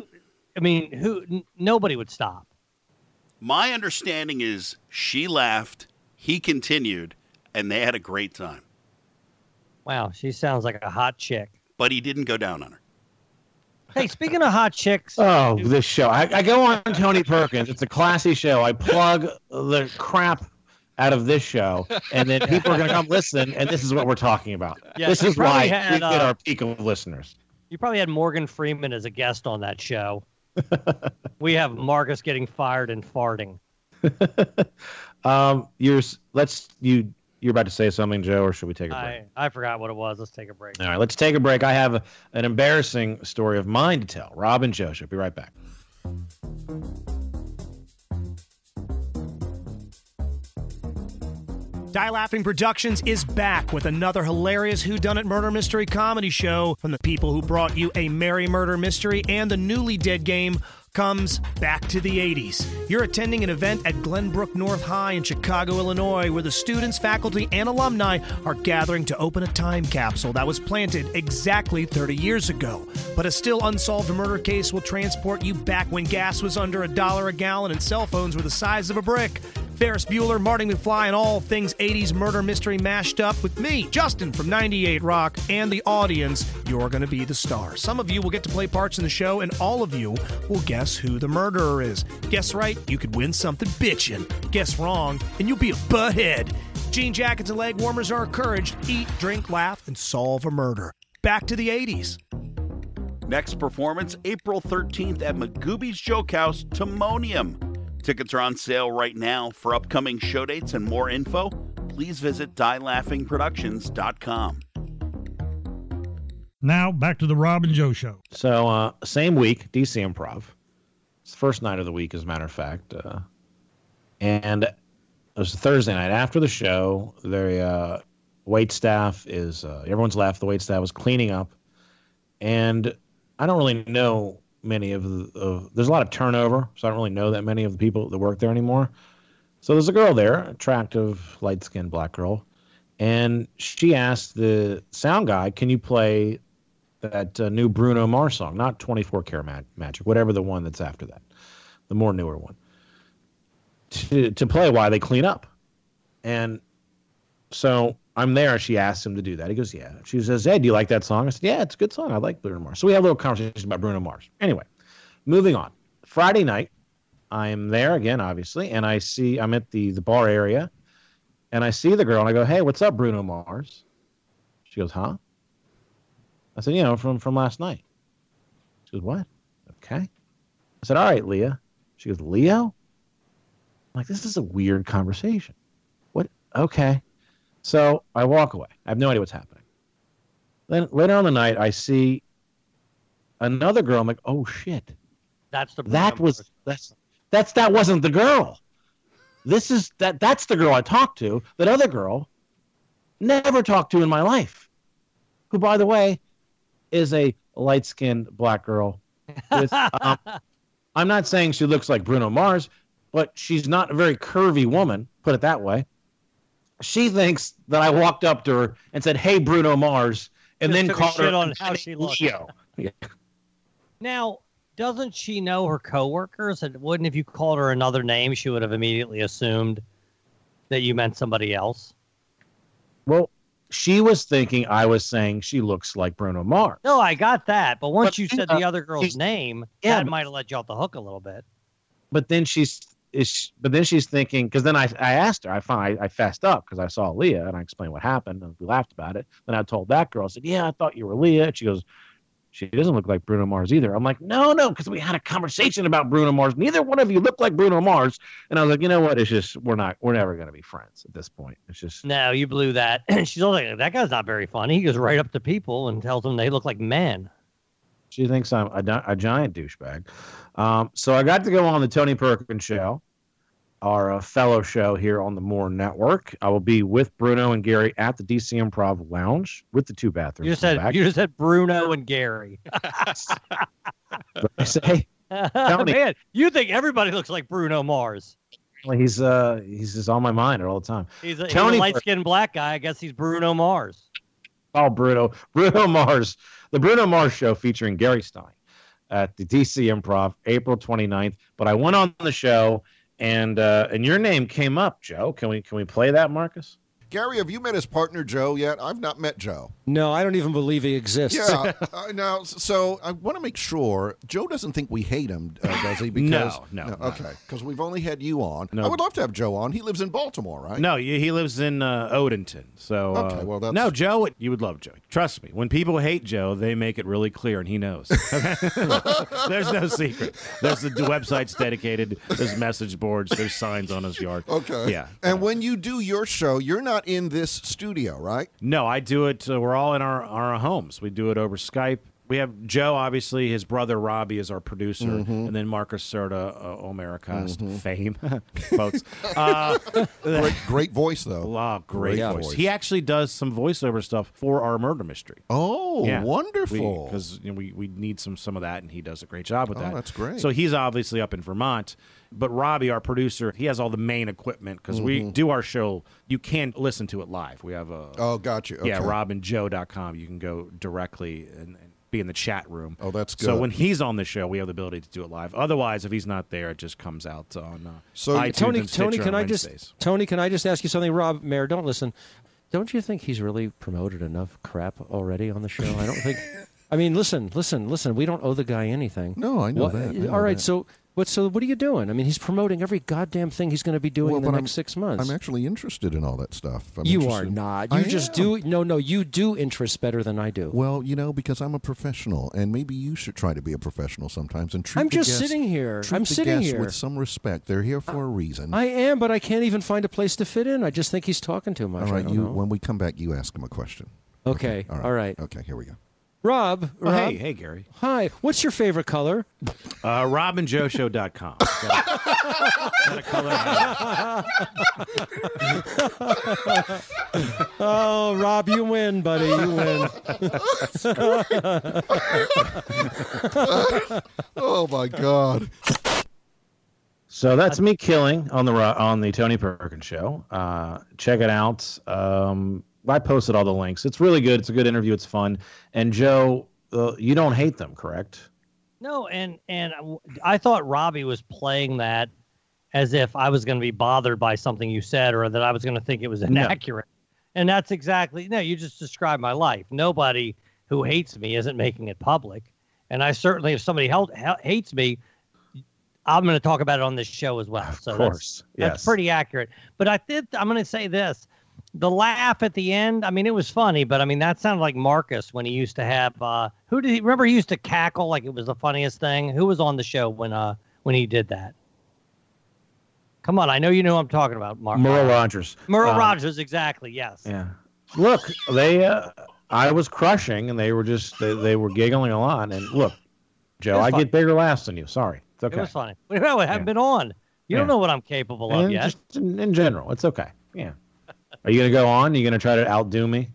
Speaker 13: nobody would stop.
Speaker 15: My understanding is she laughed, he continued, and they had a great time.
Speaker 13: Wow, she sounds like a hot chick.
Speaker 15: But he didn't go down on her.
Speaker 13: Hey, speaking of hot chicks.
Speaker 12: Oh, this show. I go on Tony Perkins. It's a classy show. I plug the crap out of this show, and then people are going to come listen, and this is what we're talking about.
Speaker 13: Yeah,
Speaker 12: this is why we get our peak of listeners. You
Speaker 13: probably had Morgan Freeman as a guest on that show. We have Marcus getting fired and farting. You're about to say something, Joe, or should we take a break? I forgot what it was. Let's take a break.
Speaker 12: All right, let's take a break. I have an embarrassing story of mine to tell. Rob and Joe, be right back.
Speaker 16: Die Laughing Productions is back with another hilarious whodunit murder mystery comedy show from the people who brought you A Merry Murder Mystery and The Newly Dead Game comes back to the 80s. You're attending an event at Glenbrook North High in Chicago, Illinois, where the students, faculty, and alumni are gathering to open a time capsule that was planted exactly 30 years ago. But a still unsolved murder case will transport you back when gas was under $1 a gallon and cell phones were the size of a brick. Ferris Bueller, Marty McFly, and all things 80s murder mystery mashed up with me, Justin from 98 Rock, and the audience. You're going to be the star. Some of you will get to play parts in the show, and all of you will guess who the murderer is. Guess right, you could win something bitchin'. Guess wrong, and you'll be a butthead. Jean jackets and leg warmers are encouraged. Eat, drink, laugh, and solve a murder. Back to the 80s.
Speaker 15: Next performance, April 13th at Magooby's Joke House, Timonium. Tickets are on sale right now. For upcoming show dates and more info, please visit dielaughingproductions.com.
Speaker 17: Now, back to the Rob and Joe Show.
Speaker 12: So, same week, DC Improv. It's the first night of the week, as a matter of fact. And it was Thursday night. After the show, the wait staff is, everyone's left. The wait staff was cleaning up. And I don't really know many of there's a lot of turnover, so I don't really know that many of the people that work there anymore. So there's a girl there, attractive, light-skinned black girl, and she asked the sound guy, can you play that new Bruno Mars song, not 24 Karat Magic, whatever the one that's after that, the more newer one, to play while they clean up. And so I'm there. She asks him to do that. He goes, yeah. She says, hey, do you like that song? I said, yeah, it's a good song. I like Bruno Mars. So we have a little conversation about Bruno Mars. Anyway, moving on. Friday night, I'm there again, obviously, and I'm at the bar area, and I see the girl, and I go, hey, what's up, Bruno Mars? She goes, huh? I said, you know, from last night. She goes, what? Okay. I said, all right, Leah. She goes, Leo? I'm like, this is a weird conversation. What? Okay. So I walk away. I have no idea what's happening. Then later on the night, I see another girl. I'm like, oh shit.
Speaker 13: That's the
Speaker 12: that wasn't the girl. That's the girl I talked to. That other girl, never talked to in my life. Who, by the way, is a light-skinned black girl. With, I'm not saying she looks like Bruno Mars, but she's not a very curvy woman. Put it that way. She thinks that I walked up to her and said, "Hey, Bruno Mars," and then called her
Speaker 13: on how she looks.
Speaker 12: Leo. Yeah.
Speaker 13: Now, doesn't she know her coworkers? And wouldn't, if you called her another name, she would have immediately assumed that you meant somebody else?
Speaker 12: Well, she was thinking I was saying she looks like Bruno Mars.
Speaker 13: No, I got that. But once you said the other girl's name, that might have let you off the hook a little bit.
Speaker 12: But then she's thinking, because then I asked her, I fessed up because I saw Leah and I explained what happened and we laughed about it. Then I told that girl, I said, yeah, I thought you were Leah. And she goes, she doesn't look like Bruno Mars either. I'm like, no, because we had a conversation about Bruno Mars. Neither one of you look like Bruno Mars. And I was like, you know what? It's just, we're never going to be friends at this point. It's just.
Speaker 13: No, you blew that. She's like, that guy's not very funny. He goes right up to people and tells them they look like men.
Speaker 12: She thinks I'm a giant douchebag. So I got to go on the Tony Perkins show, our fellow show here on the More Network. I will be with Bruno and Gary at the DC Improv Lounge with the two bathrooms.
Speaker 13: You just said Bruno and Gary.
Speaker 12: What I say? Tony,
Speaker 13: man, you think everybody looks like Bruno Mars?
Speaker 12: Well, he's just on my mind all the time.
Speaker 13: He's a light-skinned black guy. I guess he's Bruno Mars.
Speaker 12: Oh, Bruno Mars. The Bruno Mars show featuring Gary Stein at the DC Improv, April 29th. But I went on the show, and your name came up, Joe. Can we play that, Marcus?
Speaker 18: Gary, have you met his partner, Joe, yet? I've not met Joe.
Speaker 19: No, I don't even believe he exists.
Speaker 18: Yeah. Now, so I want to make sure Joe doesn't think we hate him, does he? Because,
Speaker 15: no.
Speaker 18: Okay, because we've only had you on.
Speaker 15: No.
Speaker 18: I would love to have Joe on. He lives in Baltimore, right?
Speaker 15: No, he lives in Odenton. So,
Speaker 18: okay, well, that's...
Speaker 15: No, Joe, you would love Joe. Trust me. When people hate Joe, they make it really clear, and he knows. There's no secret. There's the website's dedicated. There's message boards. There's signs on his yard.
Speaker 18: Okay.
Speaker 15: Yeah.
Speaker 18: And when you do your show, you're not in this studio, right?
Speaker 15: No, I do it. We're all in our homes. We do it over Skype. We have Joe, obviously, his brother Robbie is our producer, and then Marcus Serta, Omericast fame, folks.
Speaker 18: Great voice, though.
Speaker 15: Oh, great voice. He actually does some voiceover stuff for our murder mystery.
Speaker 18: Oh, yeah. Wonderful.
Speaker 15: Because we need some of that, and he does a great job with that.
Speaker 18: Oh, that's great.
Speaker 15: So he's obviously up in Vermont. But Robbie, our producer, he has all the main equipment because we do our show. You can't listen to it live. We have a...
Speaker 18: Oh, got you. Okay.
Speaker 15: Yeah, robandjoe.com. You can go directly and be in the chat room.
Speaker 18: Oh, that's good.
Speaker 15: So when he's on the show, we have the ability to do it live. Otherwise, if he's not there, it just comes out on iTunes
Speaker 19: Tony,
Speaker 15: and Stitcher
Speaker 19: can
Speaker 15: on
Speaker 19: I
Speaker 15: Wednesdays.
Speaker 19: Tony, can I just ask you something? Rob, Mayor, don't listen. Don't you think he's really promoted enough crap already on the show? I don't think... I mean, listen. We don't owe the guy anything.
Speaker 18: No, I know that.
Speaker 19: All right, so what are you doing? I mean, he's promoting every goddamn thing he's going to be doing in the next 6 months.
Speaker 18: I'm actually interested in all that stuff.
Speaker 19: You are not. You just do. No, you do interest better than I do.
Speaker 18: Well, because I'm a professional, and maybe you should try to be a professional sometimes and treat
Speaker 19: I'm just sitting here. I'm sitting here
Speaker 18: with some respect. They're here for a reason.
Speaker 19: I am, but I can't even find a place to fit in. I just think he's talking too much.
Speaker 18: All right, when we come back, you ask him a question.
Speaker 19: Okay. All right.
Speaker 18: Okay, here we go.
Speaker 19: Rob.
Speaker 15: Hey, Gary.
Speaker 19: Hi. What's your favorite color?
Speaker 15: robandjoeshow.com. Got a color.
Speaker 19: Oh, Rob, you win, buddy. You win.
Speaker 18: Oh my God.
Speaker 12: So that's me killing on the Tony Perkins show. Check it out. I posted all the links. It's really good. It's a good interview. It's fun. And Joe, you don't hate them, correct?
Speaker 13: No, and I thought Robbie was playing that as if I was going to be bothered by something you said or that I was going to think it was inaccurate. No. And that's exactly, you just described my life. Nobody who hates me isn't making it public. And I certainly, if somebody hates me, I'm going to talk about it on this show as well. So
Speaker 12: of course.
Speaker 13: That's pretty accurate. But I'm going to say this. The laugh at the end, I mean, it was funny, but I mean, that sounded like Marcus when he used to have, remember he used to cackle like it was the funniest thing? Who was on the show when he did that? Come on, I know you know who I'm talking about,
Speaker 12: Merle Rogers.
Speaker 13: Merle Rogers, exactly, yes.
Speaker 12: Yeah. Look, I was crushing, and they were just, they were giggling a lot. And look, Joe, I get bigger laughs than you. Sorry. It's okay.
Speaker 13: It was funny. I haven't been on. You don't know what I'm capable of yet.
Speaker 12: Just in general, it's okay. Yeah. Are you going to go on? Are you going to try to outdo me?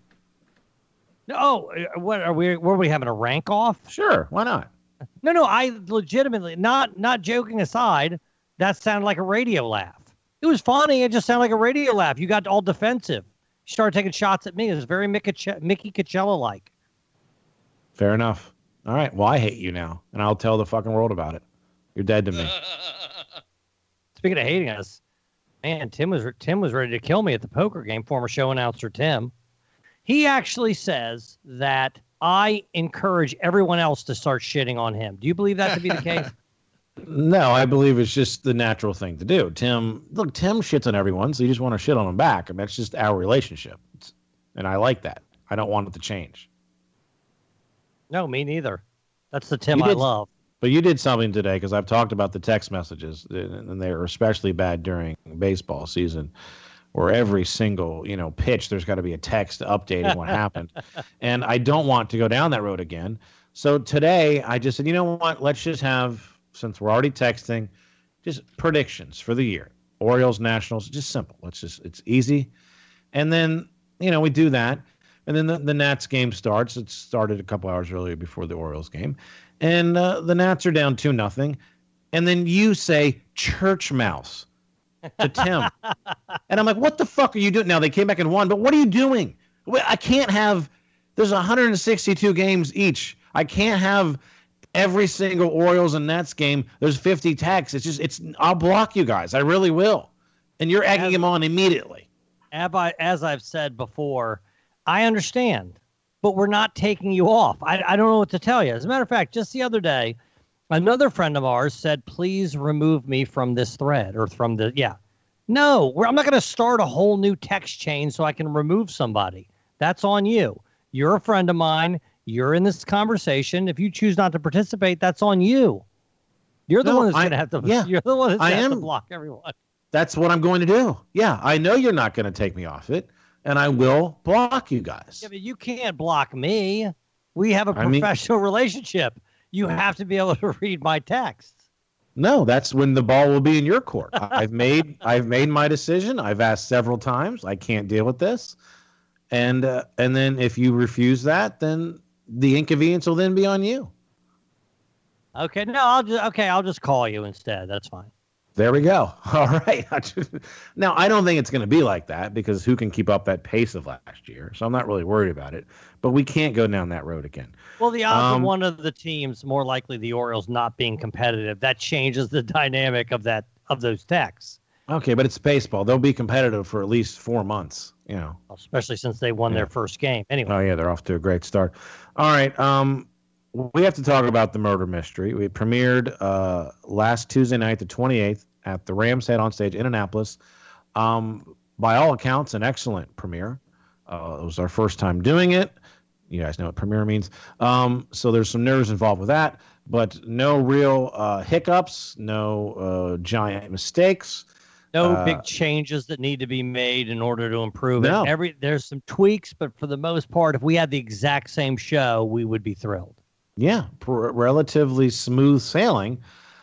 Speaker 13: No. What are we? Were we having a rank off?
Speaker 12: Sure. Why not?
Speaker 13: No. I legitimately, not joking aside, that sounded like a radio laugh. It was funny. It just sounded like a radio laugh. You got all defensive. You started taking shots at me. It was very Mickey Coachella-like. Fair
Speaker 12: enough. All right. Well, I hate you now, and I'll tell the fucking world about it. You're dead to me.
Speaker 13: Speaking of hating us, man, Tim was ready to kill me at the poker game. Former show announcer Tim. He actually says that I encourage everyone else to start shitting on him. Do you believe that to be the case?
Speaker 12: No, I believe it's just the natural thing to do. Tim shits on everyone, so you just want to shit on him back. I mean, that's just our relationship. And I like that. I don't want it to change.
Speaker 13: No, me neither. That's the Tim I love.
Speaker 12: But you did something today, because I've talked about the text messages, and they are especially bad during baseball season, where every single, pitch, there's got to be a text updating what happened. And I don't want to go down that road again. So today, I just said, you know what? Let's just have, since we're already texting, just predictions for the year. Orioles, Nationals, just simple. It's easy. And then, we do that. And then the Nats game starts. It started a couple hours earlier before the Orioles game. And the Nats are down 2-0. And then you say church mouse to Tim. And I'm like, what the fuck are you doing? Now, they came back and won, but what are you doing? I can't have, there's 162 games each. I can't have every single Orioles and Nats game, there's 50 texts. I'll block you guys. I really will. And you're egging him on immediately.
Speaker 13: As I've said before, I understand, but we're not taking you off. I don't know what to tell you. As a matter of fact, just the other day, another friend of ours said, please remove me from this thread or from the, No, I'm not going to start a whole new text chain so I can remove somebody. That's on you. You're a friend of mine. You're in this conversation. If you choose not to participate, that's on you. You're the one that's going to have to. Yeah, you're the one that's going to have to block everyone.
Speaker 12: That's what I'm going to do. Yeah, I know you're not going to take me off it, and I will block you guys.
Speaker 13: Yeah, but you can't block me. We have a professional relationship. You have to be able to read my texts.
Speaker 12: No, that's when the ball will be in your court. I've made my decision. I've asked several times. I can't deal with this, and then if you refuse that, then the inconvenience will then be on you.
Speaker 13: Okay, no, I'll just call you instead. That's fine.
Speaker 12: There we go. All right. Now, I don't think it's going to be like that, because who can keep up that pace of last year? So I'm not really worried about it. But we can't go down that road again.
Speaker 13: Well, the odds of one of the teams, more likely the Orioles, not being competitive, that changes the dynamic of those texts.
Speaker 12: Okay, but it's baseball. They'll be competitive for at least 4 months.
Speaker 13: Especially since they won their first game. Anyway.
Speaker 12: Oh yeah, they're off to a great start. All right. We have to talk about the murder mystery. We premiered last Tuesday night, the 28th, at the Rams Head on Stage in Annapolis. By all accounts, an excellent premiere. It was our first time doing it. You guys know what premiere means. So there's some nerves involved with that, but no real hiccups, no giant mistakes.
Speaker 13: No big changes that need to be made in order to improve it. There's some tweaks, but for the most part, if we had the exact same show, we would be thrilled.
Speaker 12: Yeah, relatively smooth sailing.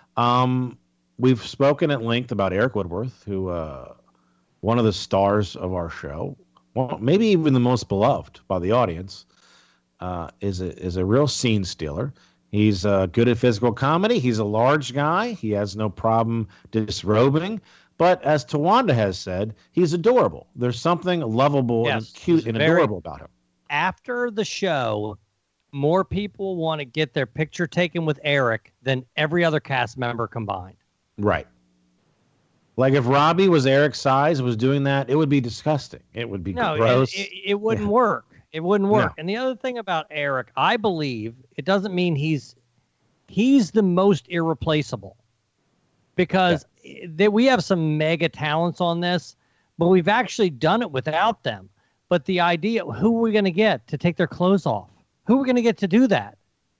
Speaker 12: We've spoken at length about Eric Woodworth, who one of the stars of our show, well, maybe even the most beloved by the audience, is a real scene stealer. He's good at physical comedy. He's a large guy. He has no problem disrobing. But as Tawanda has said, he's adorable. There's something lovable and cute and adorable about him.
Speaker 13: After the show, more people want to get their picture taken with Eric than every other cast member combined.
Speaker 12: Right. Like if Robbie was Eric's size, was doing that, it would be disgusting. It would be gross.
Speaker 13: It wouldn't work. It wouldn't work. No. And the other thing about Eric, I believe, it doesn't mean he's the most irreplaceable. Because we have some mega talents on this, but we've actually done it without them. But the idea, who are we going to get to take their clothes off? Who are we going to get to do that?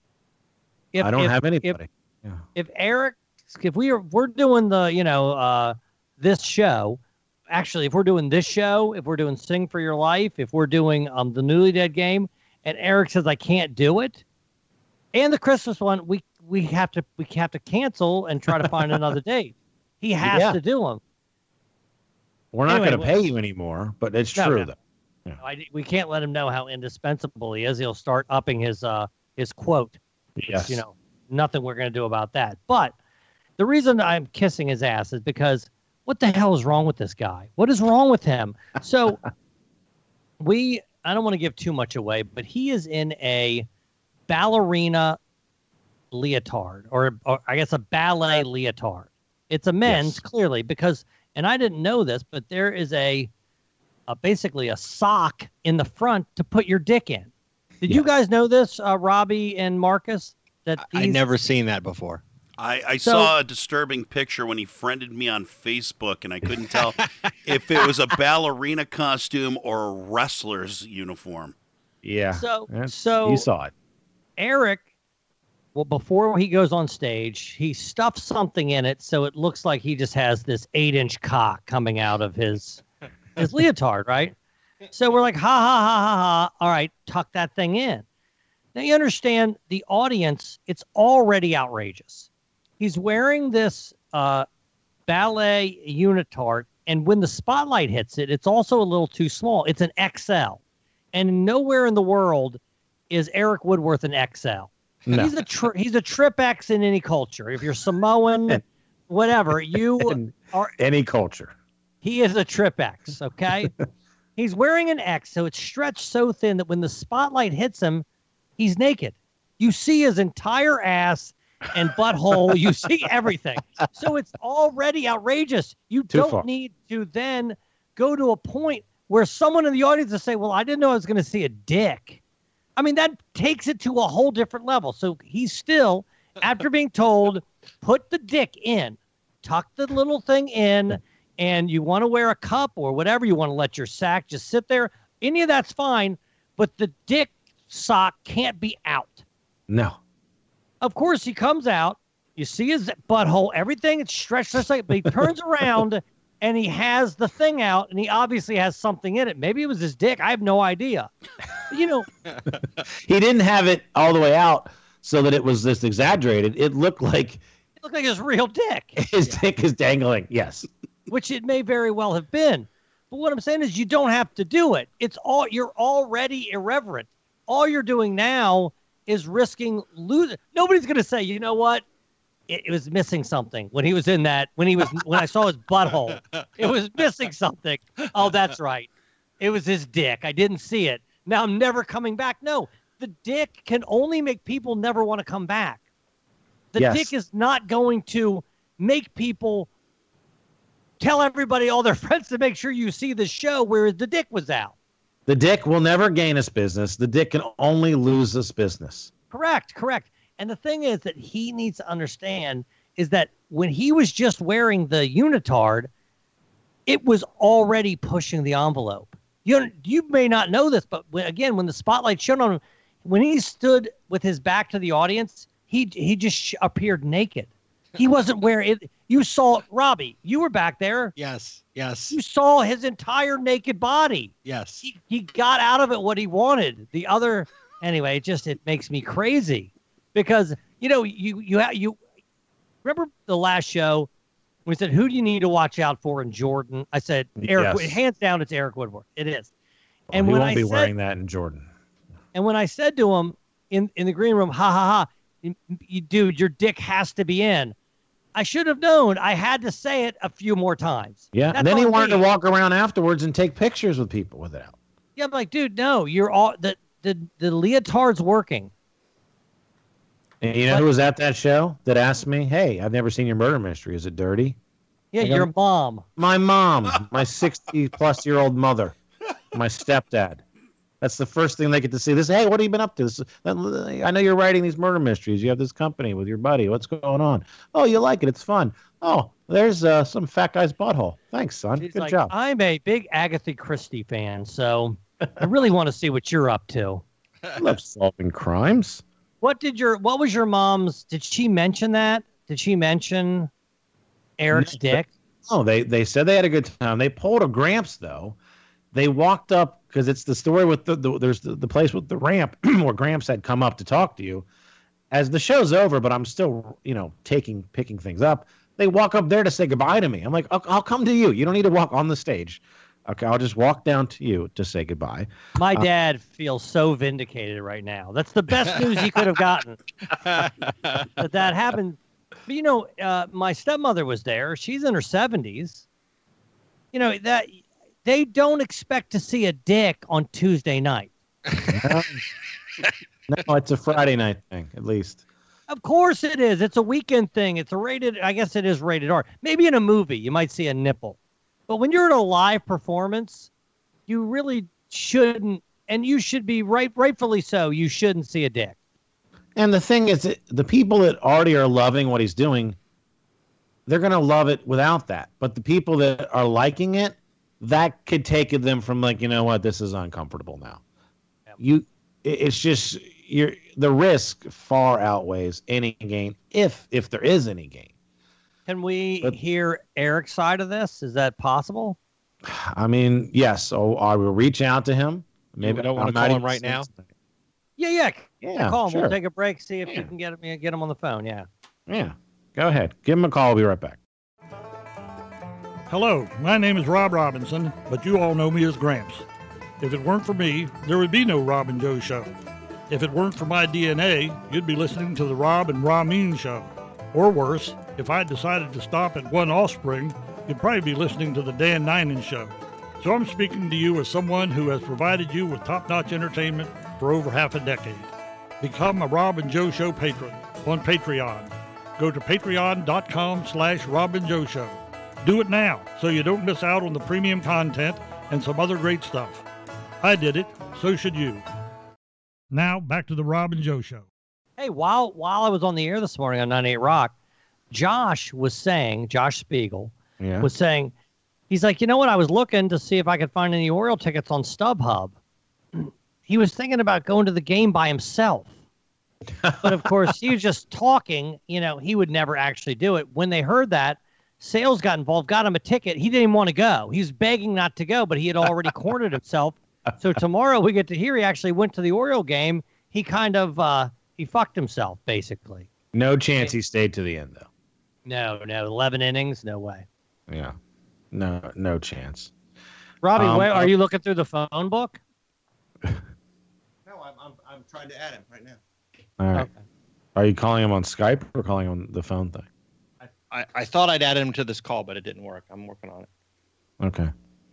Speaker 12: I don't have anybody.
Speaker 13: If Eric, if we're doing the, this show, actually, if we're doing this show, if we're doing Sing for Your Life, if we're doing the Newly Dead game, and Eric says I can't do it, and the Christmas one, we have to cancel and try to find another date. He has to do them.
Speaker 12: We're not going to pay you anymore, but it's true though.
Speaker 13: Yeah. We can't let him know how indispensable he is. He'll start upping his quote.
Speaker 12: Yes.
Speaker 13: Nothing we're going to do about that. But the reason I'm kissing his ass is because what the hell is wrong with this guy? What is wrong with him? So I don't want to give too much away, but he is in a ballerina leotard, or I guess a ballet leotard. It's a men's, clearly, because, and I didn't know this, but there is basically a sock in the front to put your dick in. Did you guys know this, Robbie and Marcus?
Speaker 14: I never seen that before.
Speaker 15: I saw a disturbing picture when he friended me on Facebook, and I couldn't tell if it was a ballerina costume or a wrestler's uniform.
Speaker 12: Yeah.
Speaker 13: So
Speaker 12: you saw it.
Speaker 13: Eric, well, before he goes on stage, he stuffs something in it so it looks like he just has this 8-inch cock coming out of his leotard, right? So we're like, ha, ha, ha, ha, ha. All right, tuck that thing in. Now you understand the audience, it's already outrageous. He's wearing this ballet unitard, and when the spotlight hits it, it's also a little too small. It's an XL. And nowhere in the world is Eric Woodworth an XL. No. He's a trip X in any culture. If you're Samoan, whatever, you are
Speaker 12: any culture.
Speaker 13: He is a trip X, okay? He's wearing an X, so it's stretched so thin that when the spotlight hits him, he's naked. You see his entire ass and butthole. You see everything. So it's already outrageous. You don't need to then go to a point where someone in the audience will say, well, I didn't know I was going to see a dick. I mean, that takes it to a whole different level. So he's still, after being told, put the dick in, tuck the little thing in, and you want to wear a cup or whatever, you want to let your sack just sit there, any of that's fine, but the dick sock can't be out.
Speaker 12: No.
Speaker 13: Of course, he comes out, you see his butthole, everything is stretched just like, but he turns around and he has the thing out, and he obviously has something in it. Maybe it was his dick. I have no idea. He
Speaker 12: didn't have it all the way out so that it was this exaggerated. It looked like
Speaker 13: his real dick.
Speaker 12: His dick is dangling. Yes.
Speaker 13: Which it may very well have been. But what I'm saying is you don't have to do it. You're already irreverent. All you're doing now is risking losing. Nobody's going to say, you know what? It was missing something when he was in that, when I saw his butthole, it was missing something. Oh, that's right. It was his dick. I didn't see it. Now I'm never coming back. No, the dick can only make people never want to come back. The dick is not going to make people tell everybody, all their friends, to make sure you see the show where the dick was out.
Speaker 12: The dick will never gain us business. The dick can only lose us business.
Speaker 13: Correct. And the thing is that he needs to understand is that when he was just wearing the unitard, it was already pushing the envelope. You may not know this, but when the spotlight shone on him, when he stood with his back to the audience, he just appeared naked. He wasn't wearing it. You saw, Robbie, you were back there.
Speaker 14: Yes.
Speaker 13: You saw his entire naked body.
Speaker 14: Yes.
Speaker 13: He got out of it what he wanted. The other, anyway, it makes me crazy because, you remember the last show when we said, who do you need to watch out for in Jordan? I said, Eric, hands down, it's Eric Woodworth. It is. And
Speaker 12: he
Speaker 13: when
Speaker 12: won't be wearing that in Jordan.
Speaker 13: And when I said to him in the green room, ha, ha, ha, dude, your dick has to be in. I should have known. I had to say it a few more times.
Speaker 12: Yeah,
Speaker 13: That's
Speaker 12: and then he wanted
Speaker 13: me.
Speaker 12: to walk around afterwards and take pictures with people with it out.
Speaker 13: Yeah, I'm like, dude, no, you're all the leotard's working.
Speaker 12: And you know who was at that show that asked me, hey, I've never seen your murder mystery. Is it dirty?
Speaker 13: Yeah, your mom.
Speaker 12: My mom, my 60-plus-year-old mother, my stepdad. That's the first thing they get to see. Hey, what have you been up to? I know you're writing these murder mysteries. You have this company with your buddy. What's going on? Oh, you like it. It's fun. Oh, there's some fat guy's butthole. Thanks, son.
Speaker 13: She's
Speaker 12: Good
Speaker 13: like,
Speaker 12: job.
Speaker 13: I'm a big Agatha Christie fan, so I really want to see what you're up to.
Speaker 12: I love solving crimes.
Speaker 13: What was your mom's? Did she mention that? Did she mention Eric's dick?
Speaker 12: Oh, they said they had a good time. They pulled a Gramps though. They walked up because it's the story with there's the place with the ramp where Gramps had come up to talk to you. As the show's over, but I'm still picking things up. They walk up there to say goodbye to me. I'm like, I'll come to you. You don't need to walk on the stage. Okay, I'll just walk down to you to say goodbye.
Speaker 13: My dad feels so vindicated right now. That's the best news he could have gotten. that happened. But, my stepmother was there. She's in her 70s. That they don't expect to see a dick on Tuesday night.
Speaker 12: No, it's a Friday night thing, at least.
Speaker 13: Of course it is. It's a weekend thing. It's I guess it is rated R. Maybe in a movie you might see a nipple. But when you're at a live performance, you really shouldn't, and you should be rightfully so, you shouldn't see a dick.
Speaker 12: And the thing is, the people that already are loving what he's doing, they're going to love it without that. But the people that are liking it, that could take them from like, you know what, this is uncomfortable now. Yep. It's just the risk far outweighs any gain, if there is any gain.
Speaker 13: Can we hear Eric's side of this? Is that possible?
Speaker 12: I mean, yes. So I will reach out to him. Maybe
Speaker 14: I don't want to call him right now.
Speaker 13: Yeah. Call him.
Speaker 12: Sure.
Speaker 13: We'll take a break. See if you can get him on the phone. Yeah.
Speaker 12: Yeah. Go ahead. Give him a call. I'll be right back.
Speaker 17: Hello, my name is Rob Robinson, but you all know me as Gramps. If it weren't for me, there would be no Rob and Joe show. If it weren't for my DNA, you'd be listening to the Rob and Ramin show. Or worse, if I decided to stop at one offspring, you'd probably be listening to the Dan Ninen show. So I'm speaking to you as someone who has provided you with top-notch entertainment for over half a decade. Become a Rob and Joe show patron on Patreon. Go to patreon.com/Rob and Joe show. Do it now so you don't miss out on the premium content and some other great stuff. I did it, so should you. Now, back to the Rob and Joe show.
Speaker 13: Hey, while I was on the air this morning on 98 Rock, Josh Spiegel, was saying, he's like, you know what? I was looking to see if I could find any Oriole tickets on StubHub. He was thinking about going to the game by himself. But, of course, he was just talking. He would never actually do it. When they heard that, sales got involved, got him a ticket. He didn't even want to go. He was begging not to go, but he had already cornered himself. So tomorrow we get to hear he actually went to the Oriole game. He kind of he fucked himself, basically.
Speaker 12: No chance he stayed to the end, though.
Speaker 13: No, 11 innings, no way.
Speaker 12: Yeah, no chance.
Speaker 13: Robbie, are you looking through the phone book?
Speaker 14: No, I'm trying to add him right now.
Speaker 12: All right. Okay. Are you calling him on Skype or calling him on the phone thing?
Speaker 14: I thought I'd add him to this call, but it didn't work. I'm working on it.
Speaker 12: Okay.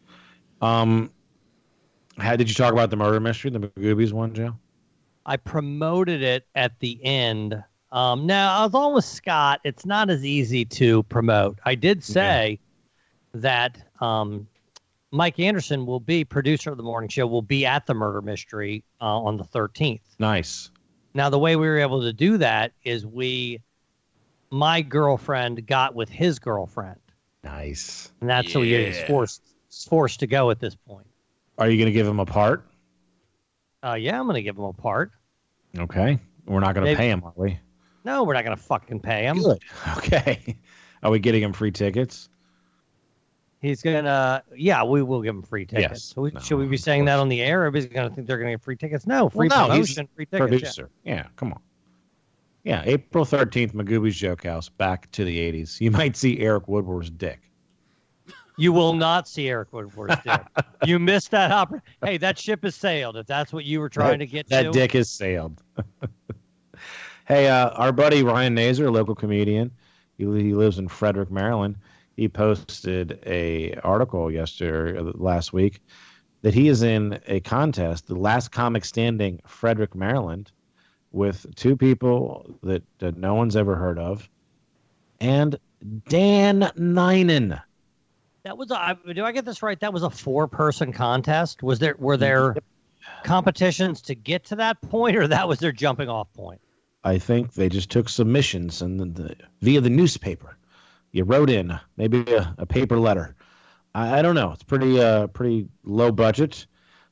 Speaker 12: How did you talk about the murder mystery, the Magoobies one, Joe?
Speaker 13: I promoted it at the end. Now, I was on with Scott. It's not as easy to promote. I did say that Mike Anderson will be producer of the morning show, will be at the murder mystery on the 13th.
Speaker 12: Nice.
Speaker 13: Now, the way we were able to do that is my girlfriend got with his girlfriend.
Speaker 12: Nice.
Speaker 13: And that's who he is forced to go at this point.
Speaker 12: Are you going to give him a part?
Speaker 13: Yeah, I'm going to give him a part.
Speaker 12: Okay. We're not going to pay him, are we?
Speaker 13: No, we're not going to fucking pay him.
Speaker 12: Good. Okay. Are we getting him free tickets?
Speaker 13: He's going to, we will give him free tickets.
Speaker 12: Yes.
Speaker 13: So should we be saying that on the air? Everybody's going to think they're going to get free tickets. No, free
Speaker 12: promotion,
Speaker 13: free tickets.
Speaker 12: Producer. Yeah, come on. Yeah, April 13th, Magoobies Joke House, back to the 80s. You might see Eric Woodward's dick.
Speaker 13: You will not see Eric Woodward's dick. You missed that opportunity. Hey, that ship has sailed. If that's what you were trying to get to.
Speaker 12: That dick has sailed. Hey, our buddy Ryan Nazer, a local comedian, he lives in Frederick, Maryland. He posted a article last week that he is in a contest, the Last Comic Standing, Frederick, Maryland, with two people that no one's ever heard of, and Dan Ninen.
Speaker 13: That was do I get this right? That was a 4-person contest. Were there competitions to get to that point, or that was their jumping off point?
Speaker 12: I think they just took submissions and via the newspaper. You wrote in maybe a paper letter. I don't know. It's pretty low budget.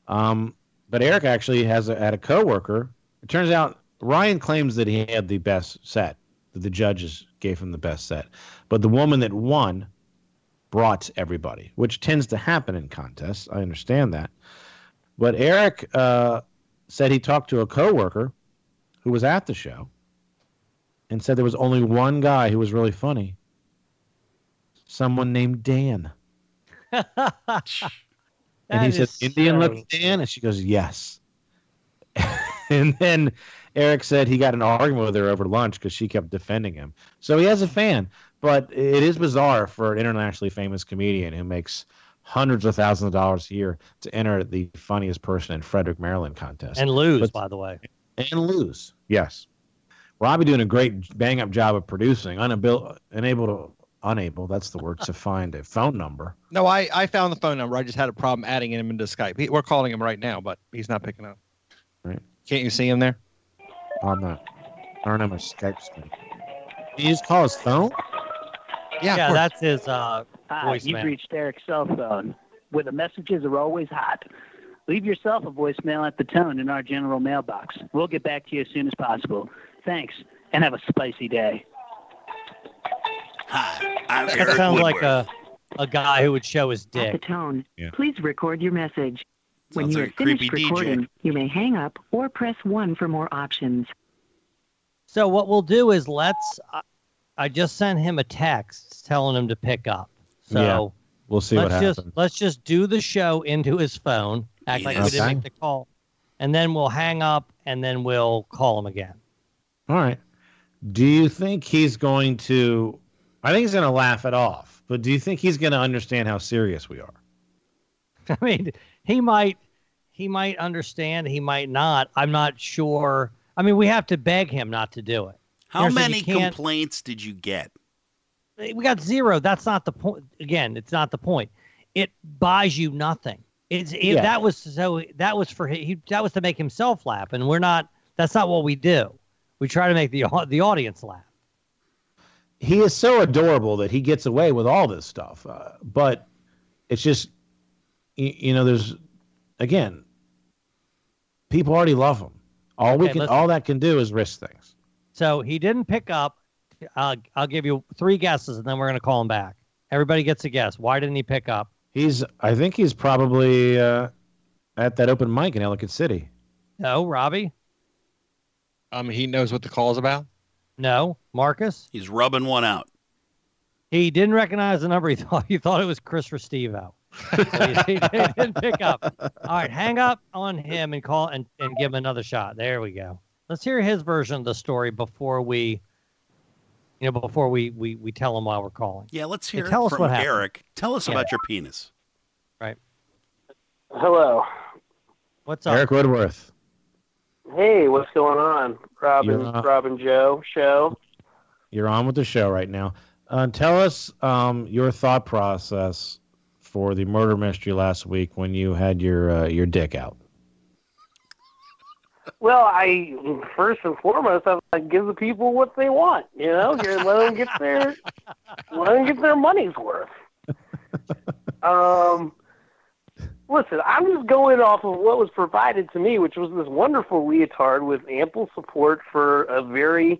Speaker 12: But Eric actually had a coworker. It turns out Ryan claims that he had the best set, that the judges gave him the best set. But the woman that won brought everybody, which tends to happen in contests. I understand that. But Eric said he talked to a coworker who was at the show and said there was only one guy who was really funny. Someone named Dan. And he says, Indian looks Dan? And she goes, yes. And then Eric said he got an argument with her over lunch because she kept defending him. So he has a fan. But it is bizarre for an internationally famous comedian who makes hundreds of thousands of dollars a year to enter the funniest person in Frederick, Maryland contest.
Speaker 13: And lose, by the way.
Speaker 12: And lose, yes. Robbie doing a great bang-up job of producing, unable, that's the word, to find a phone number.
Speaker 14: No, I found the phone number. I just had a problem adding him into Skype. We're calling him right now, but he's not picking up.
Speaker 12: Right.
Speaker 14: Can't you see him there?
Speaker 12: I'm not. I don't have my Skype screen. Can you just call his phone?
Speaker 13: Yeah, that's his voicemail.
Speaker 20: You've reached Eric's cell phone, where the messages are always hot. Leave yourself a voicemail at the tone in our general mailbox. We'll get back to you as soon as possible. Thanks, and have a spicy day.
Speaker 15: Hi, I'm
Speaker 13: That
Speaker 15: Eric
Speaker 13: sounds
Speaker 15: Woodworth.
Speaker 13: like a guy who would show his
Speaker 21: At the
Speaker 13: dick.
Speaker 21: tone,
Speaker 12: Yeah.
Speaker 21: please record your message. When
Speaker 15: Sounds
Speaker 21: you
Speaker 15: like
Speaker 21: are
Speaker 15: a creepy
Speaker 21: finished
Speaker 15: DJ.
Speaker 21: recording, you may hang up or press 1 for more options.
Speaker 13: So what we'll do is I just sent him a text telling him to pick up. So
Speaker 12: Yeah, we'll see what happens.
Speaker 13: Let's just do the show into his phone, act like we didn't
Speaker 12: Okay.
Speaker 13: make the call, and then we'll hang up, and then we'll call him again.
Speaker 12: All right. Do you think he's going to... I think he's going to laugh it off, but do you think he's going to understand how serious we are?
Speaker 13: I mean, he might understand, he might not. I'm not sure. I mean, we have to beg him not to do it.
Speaker 15: How
Speaker 13: Here's if
Speaker 15: many
Speaker 13: you can't-
Speaker 15: complaints did you get?
Speaker 13: We got 0. That's not the point. Again, it's not the point. It buys you nothing.
Speaker 12: Yeah.
Speaker 13: That was for that was to make himself laugh, and we're not. That's not what we do. We try to make the audience laugh.
Speaker 12: He is so adorable that he gets away with all this stuff. But it's just, there's, again, people already love him. All that can do is risk things.
Speaker 13: So he didn't pick up. I'll give you 3 guesses, and then we're going to call him back. Everybody gets a guess. Why didn't he pick up?
Speaker 12: I think he's probably at that open mic in Ellicott City.
Speaker 13: No, Robbie?
Speaker 14: He knows what the call is about?
Speaker 13: No. Marcus?
Speaker 15: He's rubbing one out.
Speaker 13: He didn't recognize the number. He thought it was Chris Restivo. So he didn't pick up. All right, hang up on him and call and give him another shot. There we go. Let's hear his version of the story before we tell him why we're calling.
Speaker 15: Yeah, let's hear
Speaker 13: Tell
Speaker 15: it
Speaker 13: us
Speaker 15: from
Speaker 13: what happened.
Speaker 15: Eric. Tell us about your penis.
Speaker 13: Right.
Speaker 22: Hello.
Speaker 13: What's up?
Speaker 12: Eric Woodworth.
Speaker 22: Hey, what's going on? Rob and Joe show.
Speaker 12: You're on with the show right now. Tell us your thought process for the murder mystery last week when you had your dick out.
Speaker 22: Well, I first and foremost, I give the people what they want. Let them get their money's worth. Listen, I'm just going off of what was provided to me, which was this wonderful leotard with ample support for a very,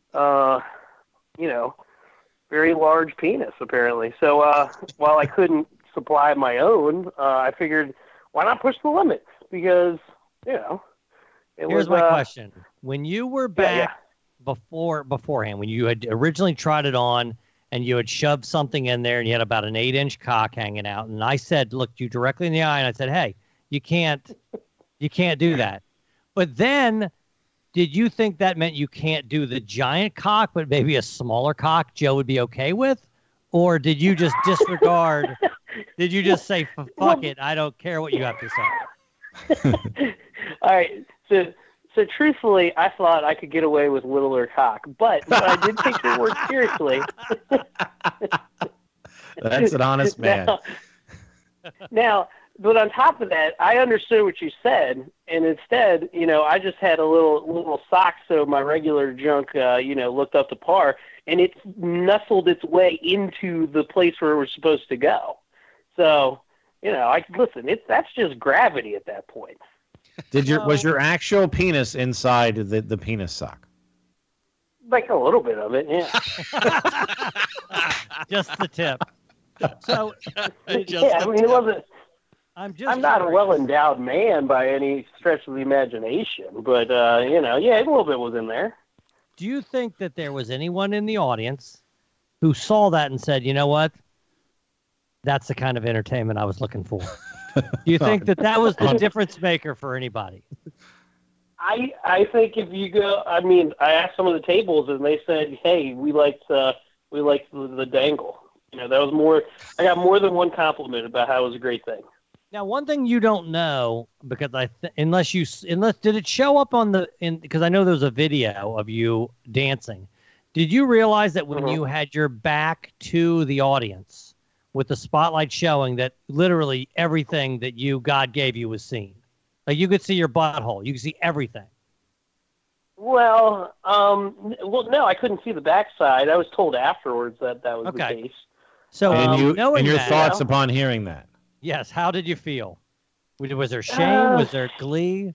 Speaker 22: very large penis, apparently. So while I couldn't supply my own, I figured, why not push the limits? Because,
Speaker 13: Here's my question. When you were back beforehand, when you had originally tried it on and you had shoved something in there and you had about an 8-inch cock hanging out, and I looked you directly in the eye and I said, hey, you can't do that. But then did you think that meant you can't do the giant cock, but maybe a smaller cock Joe would be okay with? Or did you just disregard? Did you just say, fuck it, I don't care what you have to say?
Speaker 22: All right. So truthfully, I thought I could get away with littler cock, but I did take your word seriously.
Speaker 12: That's an honest man.
Speaker 22: Now, but on top of that, I understood what you said, and instead, I just had a little sock so my regular junk, looked up to par, and it nestled its way into the place where it was supposed to go. So listen. That's just gravity at that point.
Speaker 12: Was your actual penis inside the penis sock?
Speaker 22: Like a little bit of it, yeah.
Speaker 13: Just the tip. So,
Speaker 22: yeah, I mean, it wasn't.
Speaker 13: I'm
Speaker 22: not a well-endowed man by any stretch of the imagination, but a little bit was in there.
Speaker 13: Do you think that there was anyone in the audience who saw that and said, "You know what? That's the kind of entertainment I was looking for"? Do you think that was the difference maker for anybody?
Speaker 22: I think if you go, I mean, I asked some of the tables and they said, "Hey, we liked the dangle." That was more. I got more than one compliment about how it was a great thing.
Speaker 13: Now, one thing you don't know, because unless did it show up because I know there was a video of you dancing. Did you realize that when you had your back to the audience with the spotlight showing, that literally everything that God gave you was seen? Like you could see your butthole, you could see everything.
Speaker 22: Well, no, I couldn't see the backside. I was told afterwards that was the case.
Speaker 13: So,
Speaker 12: and your thoughts upon hearing that?
Speaker 13: Yes. How did you feel? Was there shame? Was there glee?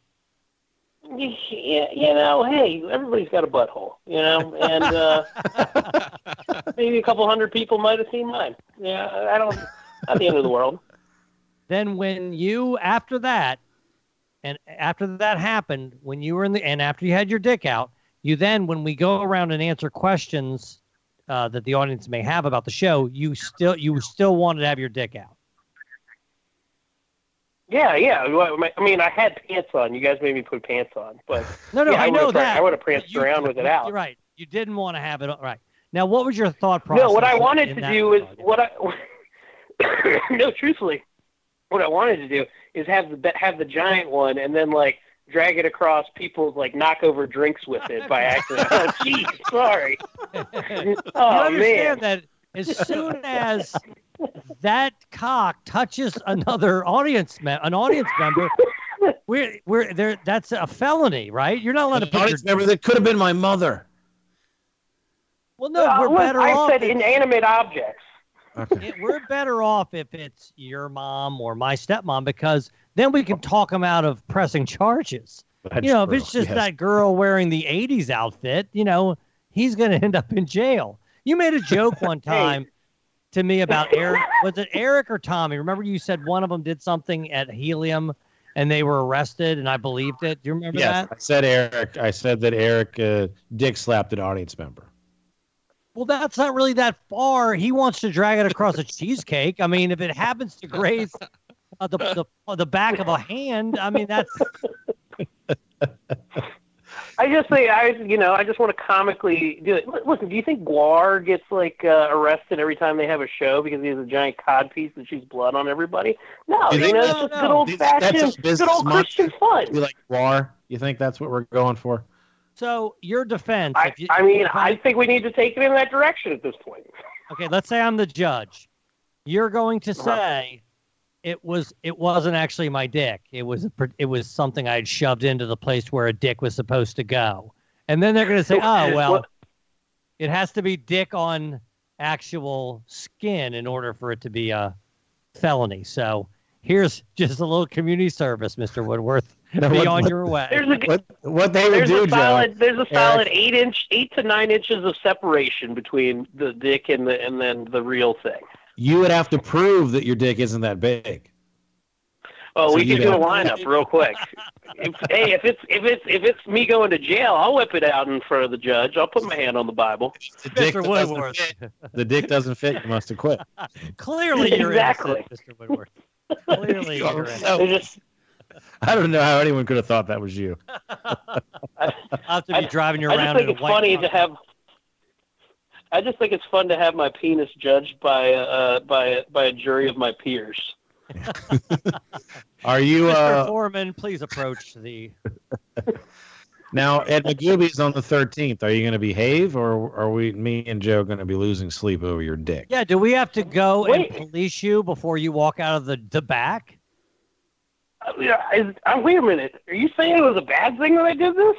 Speaker 22: Yeah, hey, everybody's got a butthole, and maybe a couple hundred people might have seen mine. Yeah, not the end of the world.
Speaker 13: Then when after that happened, when you were and after you had your dick out, when we go around and answer questions that the audience may have about the show, you still wanted to have your dick out.
Speaker 22: Yeah. I mean, I had pants on. You guys made me put pants on, but
Speaker 13: no, I know that.
Speaker 22: I would have pranced around with it out.
Speaker 13: You're right. You didn't want to have it right. Now, what was your thought process?
Speaker 22: No, what I wanted to do is no, truthfully, what I wanted to do is have the giant one and then drag it across people's knock over drinks with it by accident. Oh, geez, sorry.
Speaker 13: You understand that as soon as that cock touches another audience member, we're there. That's a felony, right? You're not allowed to put
Speaker 12: audience member that could have been my mother.
Speaker 13: Well, no, we're better off.
Speaker 22: I said inanimate objects.
Speaker 12: Okay.
Speaker 13: We're better off if it's your mom or my stepmom, because then we can talk them out of pressing charges.
Speaker 12: That's
Speaker 13: if it's just that girl wearing the 80s outfit, he's going to end up in jail. You made a joke one time to me about Eric. Was it Eric or Tommy? Remember you said one of them did something at Helium and they were arrested, and I believed it. Do you remember that?
Speaker 12: I said Eric. I said that Eric dick slapped an audience member.
Speaker 13: Well, that's not really that far. He wants to drag it across a cheesecake. I mean, if it happens to graze the back of a hand, I mean, that's...
Speaker 22: I just think I just want to comically do it. Listen, do you think Guar gets arrested every time they have a show because he has a giant codpiece that shoots blood on everybody? No, it's just good old fashioned, good old Christian fun.
Speaker 12: You like Guar? You think that's what we're going for?
Speaker 13: So your defense.
Speaker 22: I think we need to take it in that direction at this point.
Speaker 13: Okay, let's say I'm the judge. You're going to say it wasn't actually my dick. It was something I'd shoved into the place where a dick was supposed to go. And then they're going to say, "Oh, well, it has to be dick on actual skin in order for it to be a felony." So here's just a little community service, Mr. Woodworth. Be on your way.
Speaker 12: What they would do, Joe?
Speaker 22: There's a solid 8 to 9 inches of separation between the dick and then the real thing.
Speaker 12: You would have to prove that your dick isn't that big.
Speaker 22: Oh, so we can do a lineup real quick. If it's me going to jail, I'll whip it out in front of the judge. I'll put my hand on the Bible.
Speaker 13: Mr. Woodworth.
Speaker 12: The dick doesn't fit. You must have quit.
Speaker 13: Clearly, you're
Speaker 22: innocent,
Speaker 13: Mr. Woodworth. Clearly, you're innocent.
Speaker 12: I don't know how anyone could have thought that was you.
Speaker 13: I'll have to be driving you around.
Speaker 22: I just think it's funny to have. I just think it's fun to have my penis judged by a jury of my peers.
Speaker 12: Are you,
Speaker 13: Mr. Foreman? Please approach the.
Speaker 12: Now, at Magooby's on the 13th, are you going to behave, or are me and Joe going to be losing sleep over your dick?
Speaker 13: Yeah. Do we have to go and police you before you walk out of the back?
Speaker 22: Wait a minute. Are you saying it was a bad thing that I did this?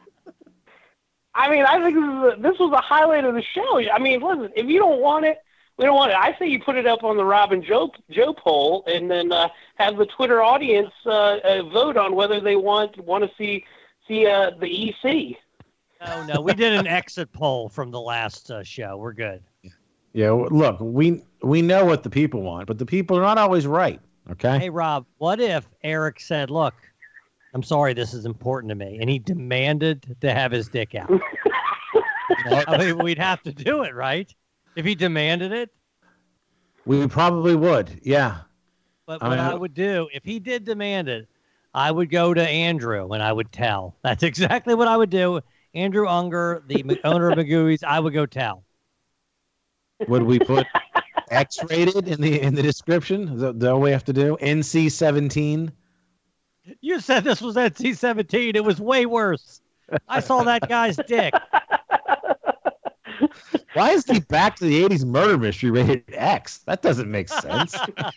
Speaker 22: I mean, I think this was the highlight of the show. I mean, listen, if you don't want it, We don't want it. I say you put it up on the Rob and Joe poll, and then have the Twitter audience vote on whether they want to see the EC.
Speaker 13: No, we did an exit poll from the last show. We're good.
Speaker 12: Yeah, look, we know what the people want, but the people are not always right. Okay.
Speaker 13: Hey, Rob, what if Eric said, "Look, I'm sorry, this is important to me," and he demanded to have his dick out? I mean, we'd have to do it, right? If he demanded it.
Speaker 12: We probably would, yeah.
Speaker 13: But what I would do, if he did demand it, I would go to Andrew and I would tell. That's exactly what I would do. Andrew Unger, the owner of Magooey's, I would go tell.
Speaker 12: Would we put X-rated in the description? Is that what we have to do? NC-17?
Speaker 13: You said this was NC-17. It was way worse. I saw that guy's dick.
Speaker 12: Why is the Back to the 80s murder mystery rated X? That doesn't make sense.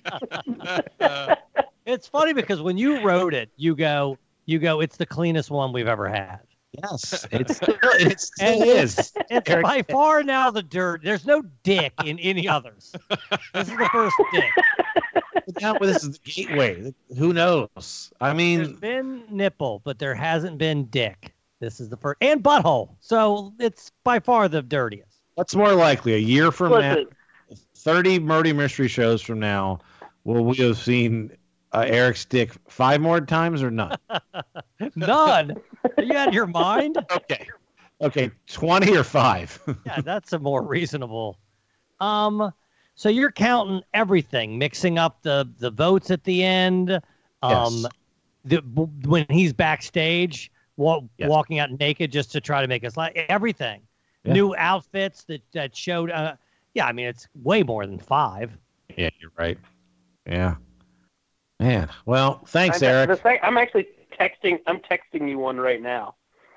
Speaker 13: It's funny because when you wrote it, you go, it's the cleanest one we've ever had.
Speaker 12: Yes, it still is.
Speaker 13: It's by far now the dirt. There's no dick in any others. This is the first dick.
Speaker 12: But now this is the gateway. Who knows? I mean,
Speaker 13: there's been nipple, but there hasn't been dick. This is the first, and butthole. So it's by far the dirtiest.
Speaker 12: What's more likely? A year from now, 30 murder mystery shows from now, will we have seen Eric's dick 5 more times or none?
Speaker 13: None. Are you out of your mind?
Speaker 12: Okay, 20 or 5.
Speaker 13: Yeah, that's a more reasonable. So you're counting everything, mixing up the votes at the end.
Speaker 12: Yes.
Speaker 13: When he's backstage, walking out naked just to try to make us like everything. Yeah. New outfits that showed. Yeah, I mean it's way more than 5.
Speaker 12: Yeah, you're right. Yeah. Man, well, thanks, Eric.
Speaker 22: I'm actually texting. I'm texting you one right now.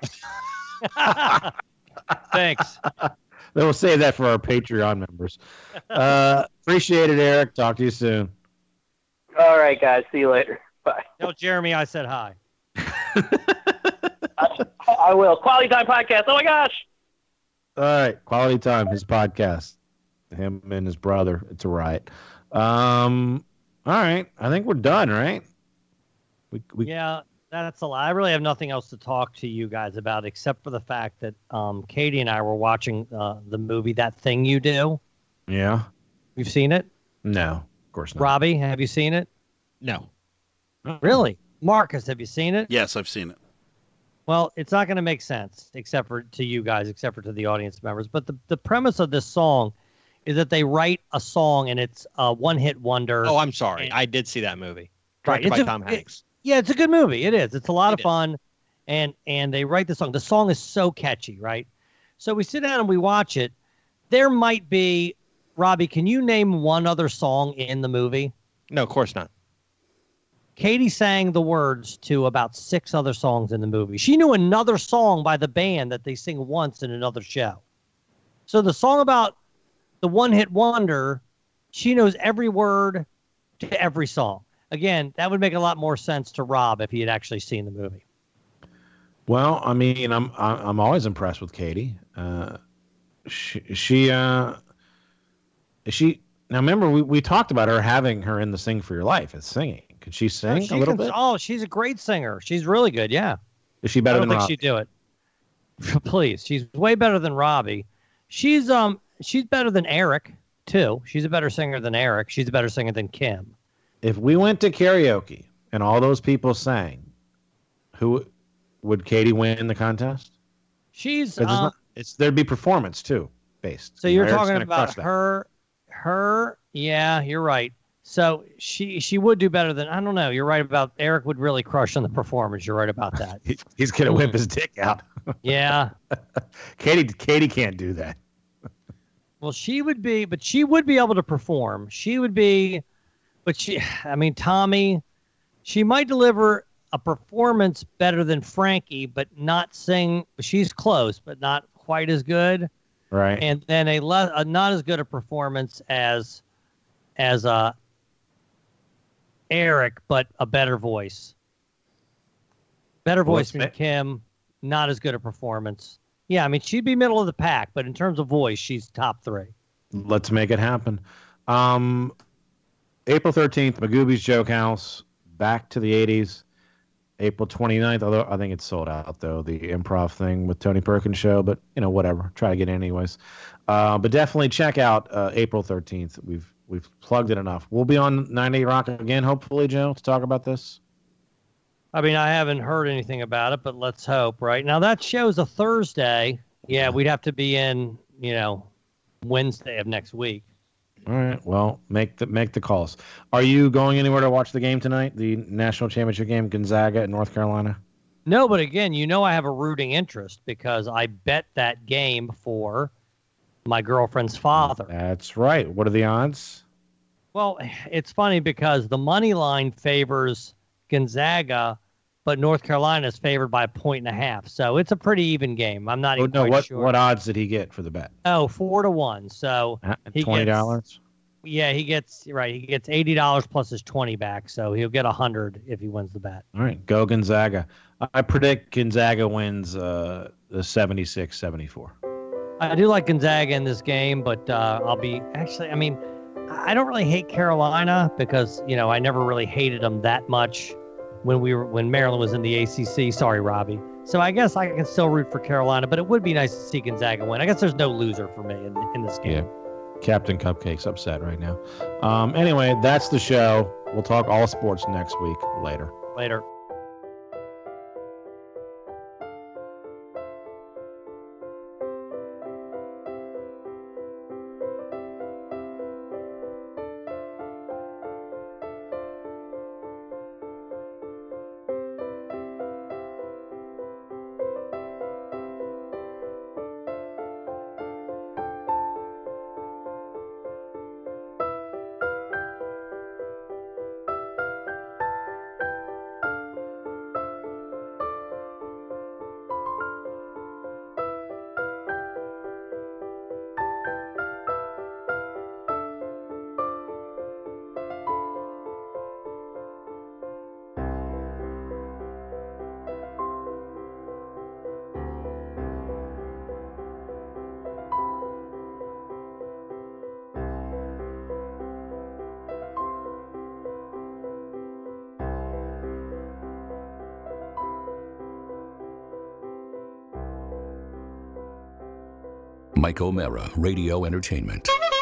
Speaker 13: Thanks.
Speaker 12: We'll save that for our Patreon members. Appreciate it, Eric. Talk to you soon.
Speaker 22: All right, guys. See you later. Bye.
Speaker 13: Tell Jeremy I said hi.
Speaker 22: I will. Quality Time Podcast. Oh my gosh.
Speaker 12: All right, Quality Time, his podcast. Him and his brother. It's a riot. All right, I think we're done, right?
Speaker 13: Yeah, that's a lot. I really have nothing else to talk to you guys about except for the fact that Katie and I were watching the movie That Thing You Do.
Speaker 12: Yeah.
Speaker 13: You've seen it?
Speaker 12: No, of course not.
Speaker 13: Robbie, have you seen it?
Speaker 14: No.
Speaker 13: Really? Marcus, have you seen it?
Speaker 15: Yes, I've seen it.
Speaker 13: Well, it's not going to make sense except for to you guys, except for to the audience members. But the premise of this song is that they write a song and it's a one-hit wonder.
Speaker 14: Oh, I'm sorry. I did see that movie.
Speaker 13: Right.
Speaker 14: Directed by Tom Hanks.
Speaker 13: Yeah, it's a good movie. It is. It's a lot of fun. And they write the song. The song is so catchy, right? So we sit down and we watch it. There might be, Robbie, can you name one other song in the movie?
Speaker 14: No, of course not.
Speaker 13: Katie sang the words to about 6 other songs in the movie. She knew another song by the band that they sing once in another show. So the song about the one-hit wonder, she knows every word to every song. Again, that would make a lot more sense to Rob if he had actually seen the movie.
Speaker 12: Well, I mean, I'm always impressed with Katie. She now remember we talked about her having her in the Sing for Your Life as singing. Could she sing a little bit?
Speaker 13: Oh, she's a great singer. She's really good. Yeah.
Speaker 12: Is she better than Robbie?
Speaker 13: I don't think she'd do it. Please, she's way better than Robbie. She's better than Eric too. She's a better singer than Eric. She's a better singer than Kim.
Speaker 12: If we went to karaoke and all those people sang, who would Katie win the contest?
Speaker 13: She's
Speaker 12: there'd be performance too based.
Speaker 13: So you're talking about her. Yeah, you're right. So she would do better than, I don't know. You're right about Eric would really crush on the performance. You're right about that.
Speaker 12: He's gonna whip his dick out.
Speaker 13: Yeah.
Speaker 12: Katie can't do that.
Speaker 13: Well, she would be able to perform. She would be, but Tommy, she might deliver a performance better than Frankie, but not sing. She's close, but not quite as good.
Speaker 12: Right.
Speaker 13: And then a not as good a performance as Eric, but a better voice. Better voice than Kim, not as good a performance. Yeah, I mean, she'd be middle of the pack, but in terms of voice, she's top 3.
Speaker 12: Let's make it happen. April 13th, Magooby's Joke House, back to the 80s. April 29th, although I think it's sold out, though, the improv thing with Tony Perkins show, but, whatever. Try to get in anyways. But definitely check out April 13th. We've plugged it enough. We'll be on 98 Rock again, hopefully, Joe, to talk about this.
Speaker 13: I mean, I haven't heard anything about it, but let's hope, right? Now, that show's a Thursday. Yeah, we'd have to be in, Wednesday of next week.
Speaker 12: All right. Well, make the calls. Are you going anywhere to watch the game tonight? The national championship game, Gonzaga at North Carolina?
Speaker 13: No, but again, I have a rooting interest because I bet that game for my girlfriend's father.
Speaker 12: That's right. What are the odds?
Speaker 13: Well, it's funny because the money line favors Gonzaga, but North Carolina is favored by 1.5. So it's a pretty even game. I'm not even quite sure.
Speaker 12: What odds did he get for the bet?
Speaker 13: Oh, 4-1. So he
Speaker 12: $20.
Speaker 13: Yeah, he gets $80 plus his 20 back. So he'll get 100 if he wins the bet.
Speaker 12: All right, go Gonzaga. I predict Gonzaga wins the 76-74.
Speaker 13: I do like Gonzaga in this game, but I don't really hate Carolina because, I never really hated them that much when Maryland was in the ACC. Sorry, Robbie. So I guess I can still root for Carolina, but it would be nice to see Gonzaga win. I guess there's no loser for me in this game.
Speaker 12: Yeah. Captain Cupcake's upset right now. Anyway, that's the show. We'll talk all sports next week. Later.
Speaker 1: Mike O'Mara, Radio Entertainment.